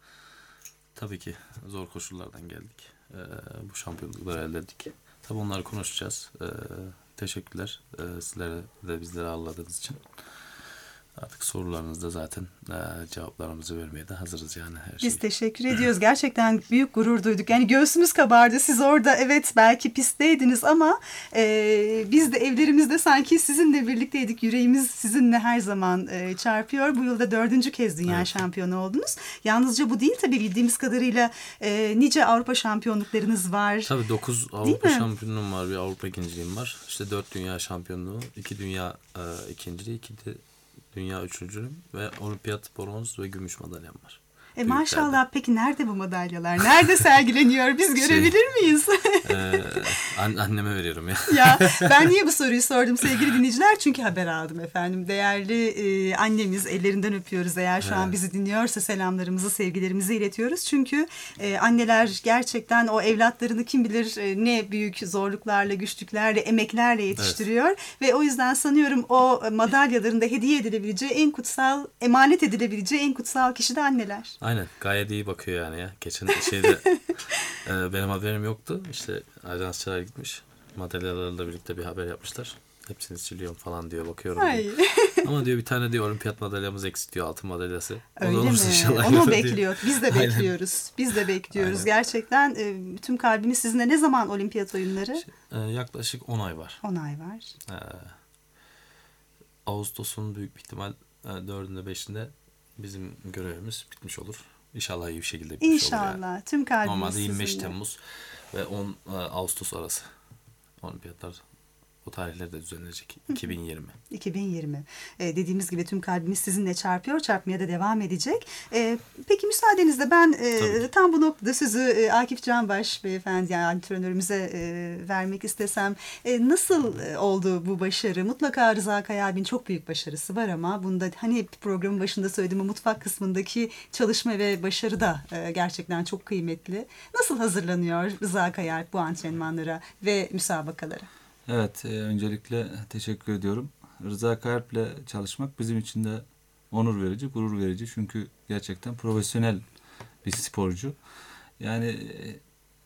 Speaker 7: tabii ki zor koşullardan geldik. Ee, bu şampiyonlukları elde ettik. Tabii onları konuşacağız. Ee, teşekkürler ee, sizlere de bizleri ağırladığınız için. Artık sorularınızda zaten e, cevaplarımızı vermeye de hazırız yani her şey.
Speaker 3: Biz teşekkür ediyoruz. Gerçekten büyük gurur duyduk. Yani göğsümüz kabardı. Siz orada evet belki pistteydiniz ama e, biz de evlerimizde sanki sizinle birlikteydik. Yüreğimiz sizinle her zaman e, çarpıyor. Bu yılda dördüncü kez dünya evet. şampiyonu oldunuz. Yalnızca bu değil tabii, bildiğimiz kadarıyla e, nice Avrupa şampiyonluklarınız var.
Speaker 7: Tabii dokuz Avrupa şampiyonluğum var. Bir Avrupa ikinciliğim var. İşte dört dünya şampiyonluğu, iki dünya e, ikinciliği, iki de dünya üçüncülüğüm ve olimpiyat bronz ve gümüş madalyam var.
Speaker 3: E maşallah, peki nerede bu madalyalar? Nerede sergileniyor? Biz görebilir şey, miyiz?
Speaker 7: e, an, anneme veriyorum ya.
Speaker 3: Ya ben niye bu soruyu sordum sevgili dinleyiciler? Çünkü haber aldım efendim. Değerli e, annemiz, ellerinden öpüyoruz. Eğer şu evet. an bizi dinliyorsa selamlarımızı, sevgilerimizi iletiyoruz. Çünkü e, anneler gerçekten o evlatlarını kim bilir e, ne büyük zorluklarla, güçlüklerle, emeklerle yetiştiriyor. Evet. Ve o yüzden sanıyorum o madalyaların da hediye edilebileceği en kutsal, emanet edilebileceği en kutsal kişi de anneler.
Speaker 7: Aynen, gayet iyi bakıyor yani ya. Geçen şeyde e, benim haberim yoktu. İşte ajansçılar gitmiş. Madalyalarla birlikte bir haber yapmışlar. Hepsini siliyorum falan diyor, bakıyorum. Diyor. Ama diyor bir tane diyor olimpiyat madalyamız eksik diyor, altın madalyası.
Speaker 3: Öyle mi? Onu bekliyor. Biz de bekliyoruz. Biz de bekliyoruz. Aynen. Gerçekten e, tüm kalbimiz sizinle. Ne zaman olimpiyat oyunları?
Speaker 7: Şey, e, yaklaşık on ay var.
Speaker 3: on ay var.
Speaker 7: E, Ağustos'un büyük bir ihtimal e, dördünde beşinde bizim görevimiz bitmiş olur. İnşallah iyi bir şekilde bitmiş
Speaker 3: İnşallah. olur. İnşallah. Yani. Tüm kalbimiz
Speaker 7: Normalde yirmi beş
Speaker 3: sizinle.
Speaker 7: Temmuz ve on Ağustos arası olimpiyatlar o tarihlerde düzenlenecek. iki bin yirmi.
Speaker 3: iki bin yirmi. Ee, dediğimiz gibi tüm kalbimiz sizinle çarpıyor. Çarpmaya da devam edecek. Ee, peki müsaadenizle ben e, tam bu noktada sözü e, Akif Canbaş beyefendi, yani antrenörümüze e, vermek istesem. E, nasıl e, oldu bu başarı? Mutlaka Rıza Kayaalp'in çok büyük başarısı var ama bunda hani hep programın başında söylediğim mutfak kısmındaki çalışma ve başarı da e, gerçekten çok kıymetli. Nasıl hazırlanıyor Rıza Kayaalp bu antrenmanlara ve müsabakalara?
Speaker 8: Evet, e, öncelikle teşekkür ediyorum. Rıza Kayaalp'le çalışmak bizim için de onur verici, gurur verici. Çünkü gerçekten profesyonel bir sporcu. Yani e,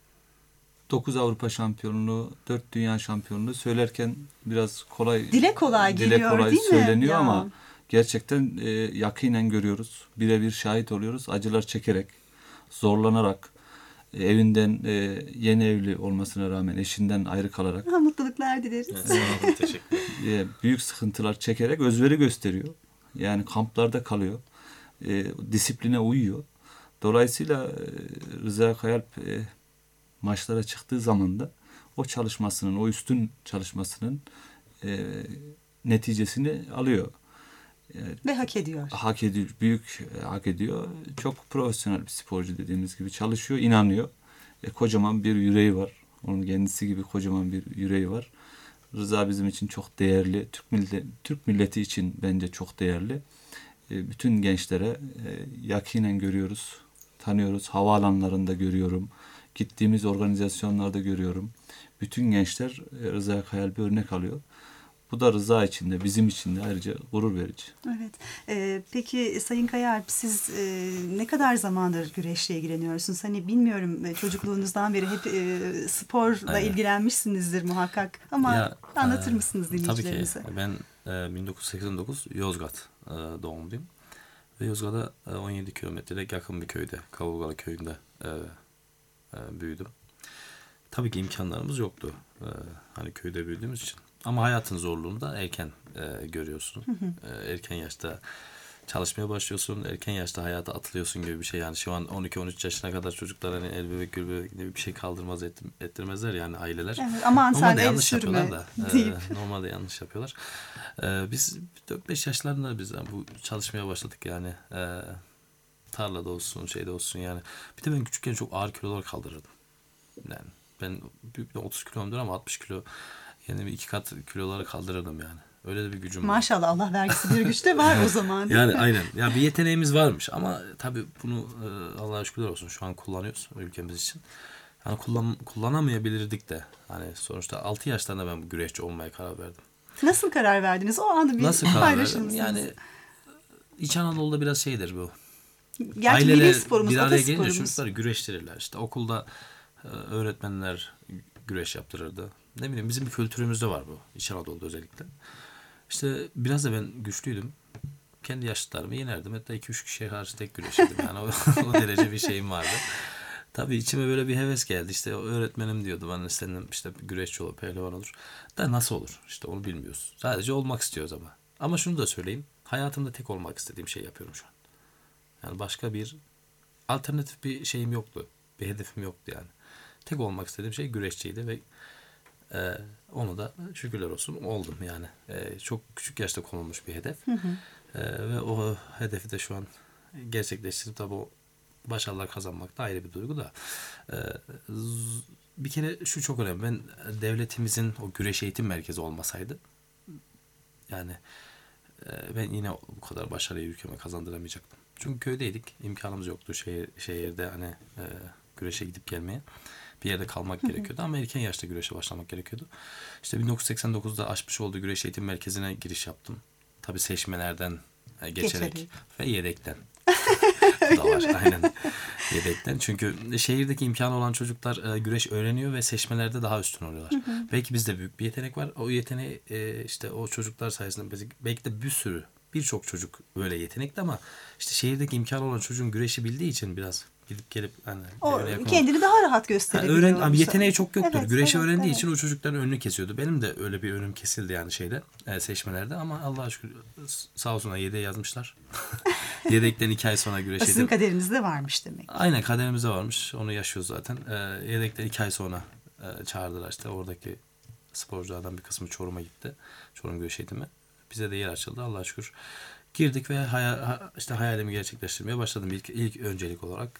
Speaker 8: dokuz Avrupa şampiyonluğu, dört dünya şampiyonluğu söylerken biraz kolay,
Speaker 3: dile kolay
Speaker 8: dile
Speaker 3: geliyor
Speaker 8: kolay
Speaker 3: değil mi?
Speaker 8: söyleniyor
Speaker 3: Ya.
Speaker 8: Ama gerçekten e, yakinen görüyoruz. Birebir şahit oluyoruz. Acılar çekerek, zorlanarak, evinden e, yeni evli olmasına rağmen eşinden ayrı kalarak
Speaker 3: ha, mutluluklar dileriz.
Speaker 7: Evet, teşekkür ederim.
Speaker 8: E, büyük sıkıntılar çekerek özveri gösteriyor. Yani kamplarda kalıyor. E, disipline uyuyor. Dolayısıyla e, Rıza Kayaalp e, maçlara çıktığı zaman da o çalışmasının, o üstün çalışmasının e, neticesini alıyor.
Speaker 3: Yani, ve hak ediyor.
Speaker 8: Hak ediyor. Büyük hak ediyor. Çok profesyonel bir sporcu, dediğimiz gibi çalışıyor, inanıyor. E, kocaman bir yüreği var. Onun kendisi gibi kocaman bir yüreği var. Rıza bizim için çok değerli. Türk milleti, Türk milleti için bence çok değerli. E, bütün gençlere e, yakinen görüyoruz, tanıyoruz. Havaalanlarında görüyorum. Gittiğimiz organizasyonlarda görüyorum. Bütün gençler e, Rıza Kayaalp'e örnek alıyor. Bu da Rıza için de bizim için de ayrıca gurur verici.
Speaker 3: Evet. Ee, peki Sayın Kayaalp, siz e, ne kadar zamandır güreşle ilgileniyorsunuz? Hani bilmiyorum, çocukluğunuzdan beri hep e, sporla Aynen. ilgilenmişsinizdir muhakkak. Ama ya, anlatır e, mısınız dinleyicilerimize?
Speaker 7: Tabii ki. Ben e, bin dokuz yüz seksen dokuz Yozgat e, doğumluyum. Ve Yozgat'a e, on yedi kilometrede yakın bir köyde, Kavurgalı köyünde e, e, büyüdüm. Tabii ki imkanlarımız yoktu. E, hani köyde büyüdüğümüz için. Ama hayatın zorluğunu da erken e, görüyorsun. Hı hı. E, erken yaşta çalışmaya başlıyorsun, erken yaşta hayata atılıyorsun gibi bir şey. Yani şu an on iki on üç yaşına kadar çocuklar hani el bebek gül bebek gibi bir şey kaldırmaz ettirmezler yani aileler.
Speaker 3: Evet, aman sen
Speaker 7: normalde
Speaker 3: el
Speaker 7: yanlış
Speaker 3: sürme
Speaker 7: yapıyorlar da.
Speaker 3: deyip.
Speaker 7: E, normalde yanlış yapıyorlar. E, biz dört beş yaşlarında biz yani bu çalışmaya başladık yani. E, tarlada olsun, şeyde olsun yani. Bir de ben küçükken çok ağır kilolar kaldırırdım. Yani ben büyük bir otuz kilomdur ama altmış kilo yani iki kat kiloları kaldırırdım yani. Öyle de bir gücüm var.
Speaker 3: Maşallah Allah vergisi bir güç de var o zaman.
Speaker 7: Yani aynen. Ya bir yeteneğimiz varmış ama tabii bunu e, Allah'a şükürler olsun şu an kullanıyoruz ülkemiz için. Yani kullan, kullanamayabilirdik de. Hani sonuçta altı yaşlarında ben bu güreşçi olmaya karar verdim.
Speaker 3: Nasıl karar verdiniz? O anı bir
Speaker 7: Nasıl karar
Speaker 3: paylaşır
Speaker 7: verdim?
Speaker 3: mısınız?
Speaker 7: Yani İç Anadolu'da biraz şeydir bu.
Speaker 3: Gerçi
Speaker 7: Aileler
Speaker 3: milli sporumuz,
Speaker 7: bir araya gelince
Speaker 3: atasporumuz.
Speaker 7: çocukları güreştirirler. İşte okulda e, öğretmenler güreş yaptırırdı. Ne bileyim bizim bir kültürümüzde var bu. İç Anadolu'da özellikle. İşte biraz da ben güçlüydüm. Kendi yaşlılarımı yenerdim. Hatta iki üç kişiye karşı tek güreşirdim. Yani o, o derece bir şeyim vardı. Tabii içime böyle bir heves geldi. İşte öğretmenim diyordu bana senin işte güreşçi olur, pehlivan olur. Da nasıl olur? İşte onu bilmiyoruz. Sadece olmak istiyoruz ama. Ama şunu da söyleyeyim. Hayatımda tek olmak istediğim şey yapıyorum şu an. Yani başka bir alternatif bir şeyim yoktu. Bir hedefim yoktu yani. Tek olmak istediğim şey güreşçiydi ve e, onu da şükürler olsun oldum yani. E, çok küçük yaşta konulmuş bir hedef. Hı hı. E, ve o hedefi de şu an gerçekleştirip tabii o başarılar kazanmak da ayrı bir duygu da. E, z- bir kere şu çok önemli. Ben devletimizin o güreş eğitim merkezi olmasaydı yani e, ben yine bu kadar başarıyı ülkeme kazandıramayacaktım. Çünkü köydeydik. İmkanımız yoktu şehir, şehirde hani e, güreşe gidip gelmeye. Bir yerde kalmak gerekiyordu ama erken yaşta güreşe başlamak gerekiyordu. İşte bin dokuz yüz seksen dokuzda açmış olduğu güreş eğitim merkezine giriş yaptım. Tabii seçmelerden e, geçerek
Speaker 3: Geçerek.
Speaker 7: ve yedekten. Bu da var aynen. Yedekten. Çünkü şehirdeki imkanı olan çocuklar e, güreş öğreniyor ve seçmelerde daha üstün oluyorlar. Hı hı. Belki bizde büyük bir yetenek var. O yeteneği e, işte o çocuklar sayesinde belki de bir sürü birçok çocuk böyle yetenekli ama işte şehirdeki imkanı olan çocuğun güreşi bildiği için biraz gidip gelip hani
Speaker 3: O kendini daha rahat gösterebiliyor.
Speaker 7: Yani öğren, abi yeteneği çok yoktur.
Speaker 3: Evet,
Speaker 7: Güreşi
Speaker 3: evet,
Speaker 7: öğrendiği
Speaker 3: evet.
Speaker 7: için o çocukların önünü kesiyordu. Benim de öyle bir önüm kesildi yani şeyde e, seçmelerde ama Allah'a şükür sağ olsunlar yedeğe yazmışlar. Yedekten iki ay sonra güreş
Speaker 3: Sizin
Speaker 7: edip.
Speaker 3: kaderinizde varmış demek.
Speaker 7: Aynen kaderimizde varmış. Onu yaşıyoruz zaten. E, yedekten iki ay sonra e, çağırdılar işte oradaki sporculardan bir kısmı Çorum'a gitti. Çorum güreş eğitimi. Bize de yer açıldı Allah'a şükür. Girdik ve hayal, işte hayalimi gerçekleştirmeye başladım. İlk, ilk öncelik olarak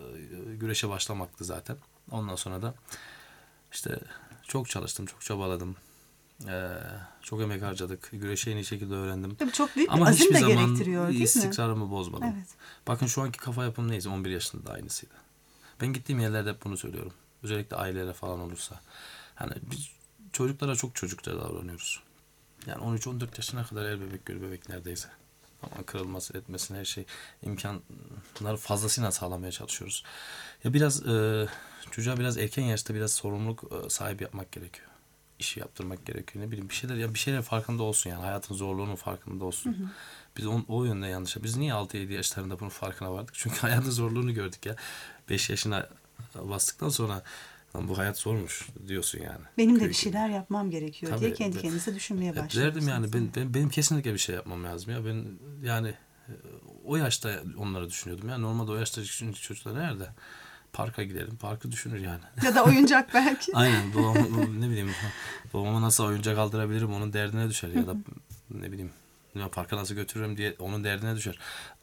Speaker 7: güreşe başlamaktı zaten. Ondan sonra da işte çok çalıştım, çok çabaladım. Ee, çok emek harcadık. Güreşi en iyi şekilde öğrendim.
Speaker 3: Tabii çok büyük bir
Speaker 7: ama
Speaker 3: azim
Speaker 7: hiçbir
Speaker 3: de
Speaker 7: zaman
Speaker 3: gerektiriyor değil mi?
Speaker 7: istikrarımı bozmadım.
Speaker 3: Evet.
Speaker 7: Bakın şu anki kafa yapım neyse on bir yaşında da aynısıydı. Ben gittiğim yerlerde hep bunu söylüyorum. Özellikle ailelere falan olursa. Hani biz çocuklara çok çocukça davranıyoruz. Yani on üç on dört yaşına kadar el bebek gül bebek neredeyse. Ama kırılması etmesine her şey imkanları fazlasıyla sağlamaya çalışıyoruz. Ya biraz e, çocuğa biraz erken yaşta biraz sorumluluk e, sahibi yapmak gerekiyor. İşi yaptırmak gerekiyor. Ne bileyim bir şeyler ya bir şeyler farkında olsun yani hayatın zorluğunun farkında olsun. Hı hı. Biz on, o yönde yanlış. Biz niye altı yedi yaşlarında bunun farkına vardık? Çünkü hayatın zorluğunu gördük ya. beş yaşına bastıktan sonra lan bu hayat zormuş diyorsun yani.
Speaker 3: Benim de
Speaker 7: Köy
Speaker 3: bir şeyler yapmam gerekiyor
Speaker 7: Tabii,
Speaker 3: diye kendi
Speaker 7: ben-
Speaker 3: kendinize düşünmeye
Speaker 7: Hep
Speaker 3: başlıyorsunuz.
Speaker 7: derdim yani ben, ben benim kesinlikle bir şey yapmam lazım ya. Ben yani e, o yaşta onları düşünüyordum ya. Normalde o yaşta çünkü çocuklar nerede? Parka gidelim. Parkı düşünür yani.
Speaker 3: Ya da oyuncak belki.
Speaker 7: Aynen. Babam, ne bileyim babama nasıl oyuncak aldırabilirim onun derdine düşer ya da ne bileyim ya parka nasıl götürürüm diye onun derdine düşer.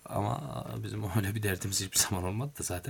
Speaker 7: Ama bizim öyle bir derdimiz hiçbir zaman olmadı da zaten.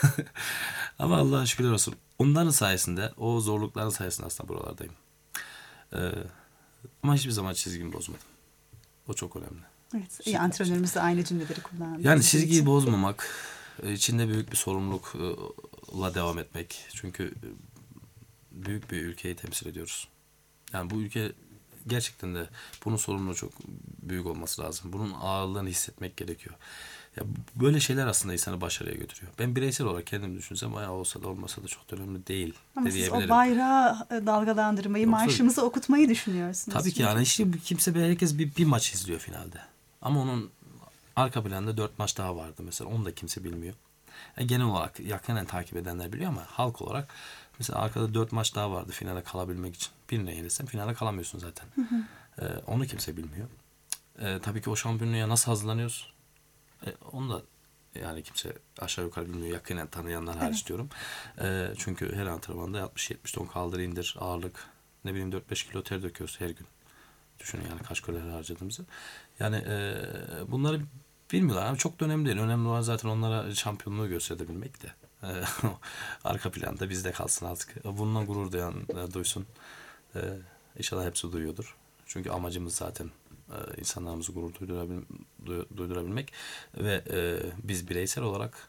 Speaker 7: Ama Allah'a şükürler olsun. Onların sayesinde, o zorlukların sayesinde aslında buralardayım. Ee, ama hiçbir zaman çizgimi bozmadım. O çok önemli.
Speaker 3: Evet. İyi, antrenörümüz de aynı cümleleri kullandı.
Speaker 7: Yani çizgiyi bozmamak, içinde büyük bir sorumlulukla devam etmek. Çünkü büyük bir ülkeyi temsil ediyoruz. Yani bu ülke gerçekten de bunun sorumluluğu çok büyük olması lazım. Bunun ağırlığını hissetmek gerekiyor. Ya böyle şeyler aslında insanı başarıya götürüyor. Ben bireysel olarak kendim düşünsem ya olsa da olmasa da çok da önemli değil
Speaker 3: Ama
Speaker 7: de
Speaker 3: siz
Speaker 7: diyebilirim.
Speaker 3: o bayrağı dalgalandırmayı,
Speaker 7: Yoksa-
Speaker 3: marşımızı okutmayı düşünüyorsunuz.
Speaker 7: Tabii ki
Speaker 3: çünkü.
Speaker 7: yani işte kimse herkes bir, bir maç izliyor finalde. Ama onun arka planda dört maç daha vardı mesela. Onu da kimse bilmiyor. Yani genel olarak yakinen takip edenler biliyor ama halk olarak Mesela arkada dört maç daha vardı finale kalabilmek için. Birine yenilsen finale kalamıyorsun zaten. Hı hı. Ee, onu kimse bilmiyor. Ee, tabii ki o şampiyonluğa nasıl hazırlanıyoruz? Ee, onu da yani kimse aşağı yukarı bilmiyor. Yakinen tanıyanlar hariç evet. diyorum. Ee, çünkü her antrenmanda altmış yetmiş ton kaldır indir ağırlık. Ne bileyim dört beş kilo ter döküyoruz her gün. Düşünün yani kaç kalori harcadığımızı. Yani e, bunları bilmiyorlar. Ama çok da önemli değil. Önemli olan zaten onlara şampiyonluğu gösterebilmek de. E, arka planda bizde kalsın artık. Bundan gurur duyan e, duysun. E, inşallah hepsi duyuyordur. Çünkü amacımız zaten e, insanlarımızı gurur duydurabil, duydurabilmek. Ve e, biz bireysel olarak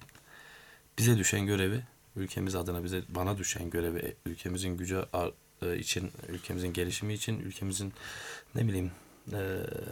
Speaker 7: bize düşen görevi, ülkemiz adına bize bana düşen görevi, ülkemizin gücü için, ülkemizin gelişimi için, ülkemizin ne bileyim e,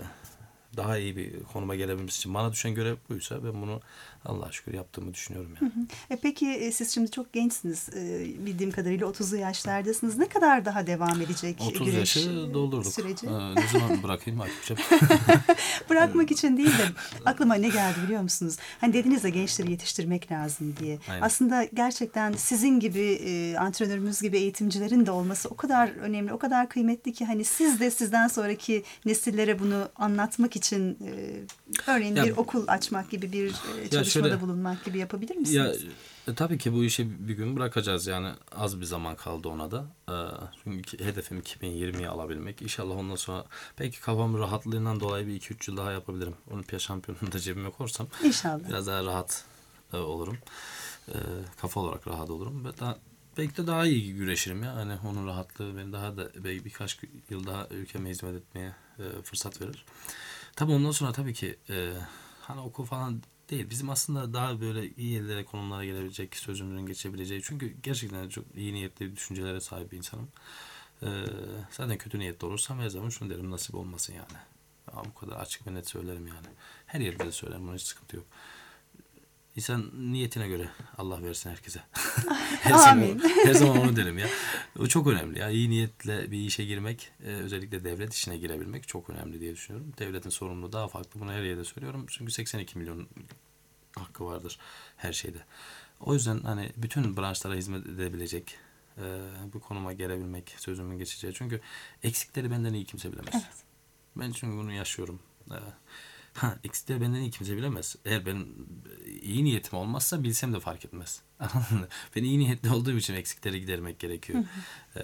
Speaker 7: daha iyi bir konuma gelebilmesi için bana düşen görev buysa ben bunu Allah'a şükür yaptığımı düşünüyorum yani.
Speaker 3: Hı hı. E peki e, siz şimdi çok gençsiniz. E, bildiğim kadarıyla otuzlu yaşlardasınız. Ne kadar daha devam edecek
Speaker 7: otuz
Speaker 3: güreş
Speaker 7: yaşı doldurduk.
Speaker 3: Süreci?
Speaker 7: Ee, ne zaman bırakayım Akif'ciğim?
Speaker 3: Bırakmak için değil de aklıma ne geldi biliyor musunuz? Hani dediniz ya gençleri yetiştirmek lazım diye.
Speaker 7: Aynen.
Speaker 3: Aslında gerçekten sizin gibi e, antrenörümüz gibi eğitimcilerin de olması o kadar önemli, o kadar kıymetli ki hani siz de sizden sonraki nesillere bunu anlatmak için e, örneğin ya, bir okul açmak gibi bir e, çalışmada şöyle, bulunmak gibi yapabilir misiniz?
Speaker 7: Ya e, tabii ki bu işi bir gün bırakacağız yani az bir zaman kaldı ona da. E, çünkü hedefim iki bin yirmiye alabilmek. İnşallah ondan sonra belki kafamın rahatlığından dolayı bir iki üç yıl daha yapabilirim. Olimpiya şampiyonluğunu da cebime korsam
Speaker 3: İnşallah.
Speaker 7: Biraz daha rahat e, olurum. E, kafa olarak rahat olurum. Ve daha, belki de daha iyi güreşirim ya. Hani onun rahatlığı beni daha da belki birkaç yıl daha ülkeme hizmet etmeye e, fırsat verir. Tabii ondan sonra tabii ki e, hani okul falan değil. Bizim aslında daha böyle iyi yerlere, konumlara gelebilecek, sözümüzün geçebileceği. Çünkü gerçekten çok iyi niyetli düşüncelere sahip bir insanım. Ee, zaten kötü niyetli olursam her zaman şunu derim, nasip olmasın yani. Ya, bu kadar açık ve net söylerim yani. Her yerde de söylerim, buna hiç sıkıntı yok. İnsan niyetine göre Allah versin herkese. her,
Speaker 3: Amin.
Speaker 7: zaman, her zaman onu derim ya. O çok önemli ya. İyi niyetle bir işe girmek, e, özellikle devlet işine girebilmek çok önemli diye düşünüyorum. Devletin sorumluluğu daha farklı. Bunu her yerde söylüyorum. Çünkü seksen iki milyon hakkı vardır her şeyde. O yüzden hani bütün branşlara hizmet edebilecek, e, bu konuma gelebilmek, sözümün geçeceği. Çünkü eksikleri benden iyi kimse bilemez. Evet. Ben çünkü bunu yaşıyorum. E, Ha, eksikleri benden iyi kimse bilemez. Eğer ben iyi niyetim olmazsa bilsem de fark etmez. Ben iyi niyetli olduğum için eksikleri gidermek gerekiyor. ee,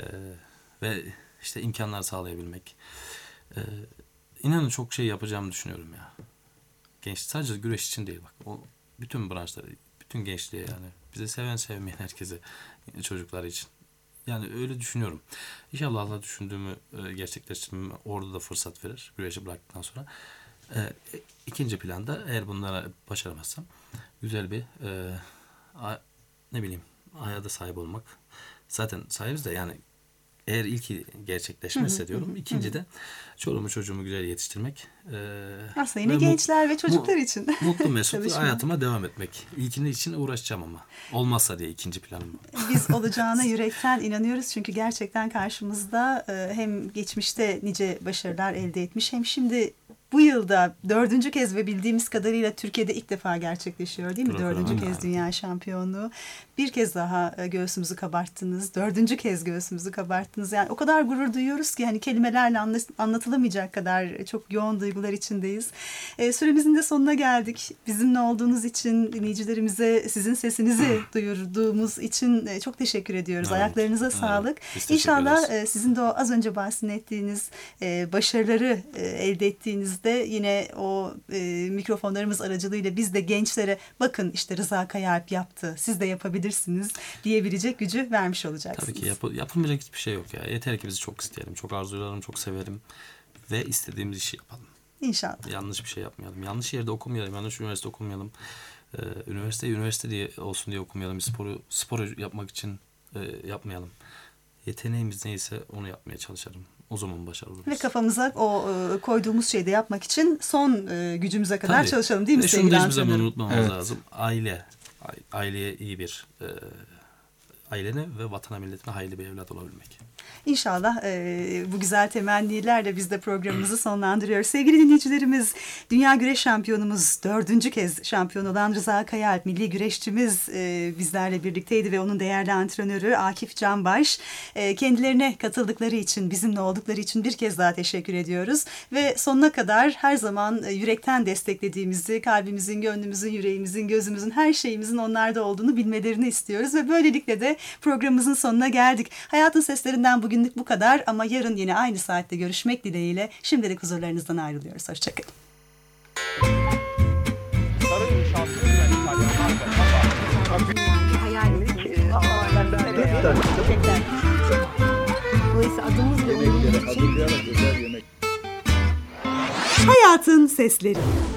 Speaker 7: ve işte imkanlar sağlayabilmek. Ee, inanın çok şey yapacağımı düşünüyorum ya. Genç, sadece güreş için değil bak. O bütün branşları, bütün gençliğe yani. Bize seven sevmeyen herkese, çocuklar için. Yani öyle düşünüyorum. İnşallah Allah düşündüğümü gerçekleştirmeme orada da fırsat verir. Güreşi bıraktıktan sonra. Ee, ikinci planda eğer bunlara başaramazsam güzel bir e, a, ne bileyim hayata sahip olmak. Zaten sahibiz de yani eğer ilki gerçekleşmezse diyorum. İkinci de çoluğumu çocuğumu güzel yetiştirmek. E,
Speaker 3: Aslında yine gençler ve çocuklar
Speaker 7: mu,
Speaker 3: için.
Speaker 7: Mutlu mesut hayatıma devam etmek. İlkinin için uğraşacağım ama. Olmazsa diye ikinci planım.
Speaker 3: Biz olacağına yürekten inanıyoruz. Çünkü gerçekten karşımızda e, hem geçmişte nice başarılar elde etmiş hem şimdi bu yılda dördüncü kez ve bildiğimiz kadarıyla Türkiye'de ilk defa gerçekleşiyor değil mi?
Speaker 7: Bravo,
Speaker 3: Dördüncü
Speaker 7: bravo.
Speaker 3: kez dünya şampiyonluğu. Bir kez daha göğsümüzü kabarttınız. Dördüncü kez göğsümüzü kabarttınız. Yani o kadar gurur duyuyoruz ki hani kelimelerle anlatılamayacak kadar çok yoğun duygular içindeyiz. E, süremizin de sonuna geldik. Bizimle olduğunuz için, dinleyicilerimize sizin sesinizi duyurduğumuz için çok teşekkür ediyoruz. Evet, Ayaklarınıza evet. sağlık. İnşallah e, sizin de o az önce bahsettiğiniz e, başarıları e, elde ettiğiniz de yine o e, mikrofonlarımız aracılığıyla biz de gençlere bakın işte Rıza Kayaalp yaptı, siz de yapabilirsiniz diyebilecek gücü vermiş olacaksınız.
Speaker 7: Tabii ki yap- yapılmayacak hiçbir şey yok ya. Yeter ki bizi çok isteyelim, çok arzularım, çok severim ve istediğimiz işi yapalım.
Speaker 3: İnşallah.
Speaker 7: Yanlış bir şey yapmayalım. Yanlış yerde okumayalım, yanlış üniversite okumayalım. Ee, üniversite üniversite diye olsun diye okumayalım. Sporu sporu yapmak için e, yapmayalım. Yeteneğimiz neyse onu yapmaya çalışalım. O zaman başarılı oluruz.
Speaker 3: Ve kafamıza o e, koyduğumuz şeyi de yapmak için son e, gücümüze kadar
Speaker 7: Tabii.
Speaker 3: çalışalım değil mi
Speaker 7: Ve
Speaker 3: sevgili
Speaker 7: şunu da hiçbir zaman
Speaker 3: antrenörüm?
Speaker 7: unutmamamız
Speaker 8: Evet.
Speaker 7: lazım. Aile. Aileye iyi bir e, ailene ve vatana milletine hayırlı bir evlat olabilmek.
Speaker 3: İnşallah e, bu güzel temennilerle biz de programımızı sonlandırıyoruz. Sevgili dinleyicilerimiz, dünya güreş şampiyonumuz, dördüncü kez şampiyon olan Rıza Kayaalp, milli güreşçimiz e, bizlerle birlikteydi ve onun değerli antrenörü Akif Canbaş. E, kendilerine katıldıkları için, bizimle oldukları için bir kez daha teşekkür ediyoruz. Ve sonuna kadar her zaman e, yürekten desteklediğimizi, kalbimizin, gönlümüzün, yüreğimizin, gözümüzün, her şeyimizin onlarda olduğunu bilmelerini istiyoruz. Ve böylelikle de programımızın sonuna geldik. Hayatın Seslerinden bugünlük bu kadar ama yarın yine aynı saatte görüşmek dileğiyle şimdilik huzurlarınızdan ayrılıyoruz. Hoşçakalın.
Speaker 1: Dolayısıyla adımız bile uyumlu.
Speaker 3: Hayatın Sesleri.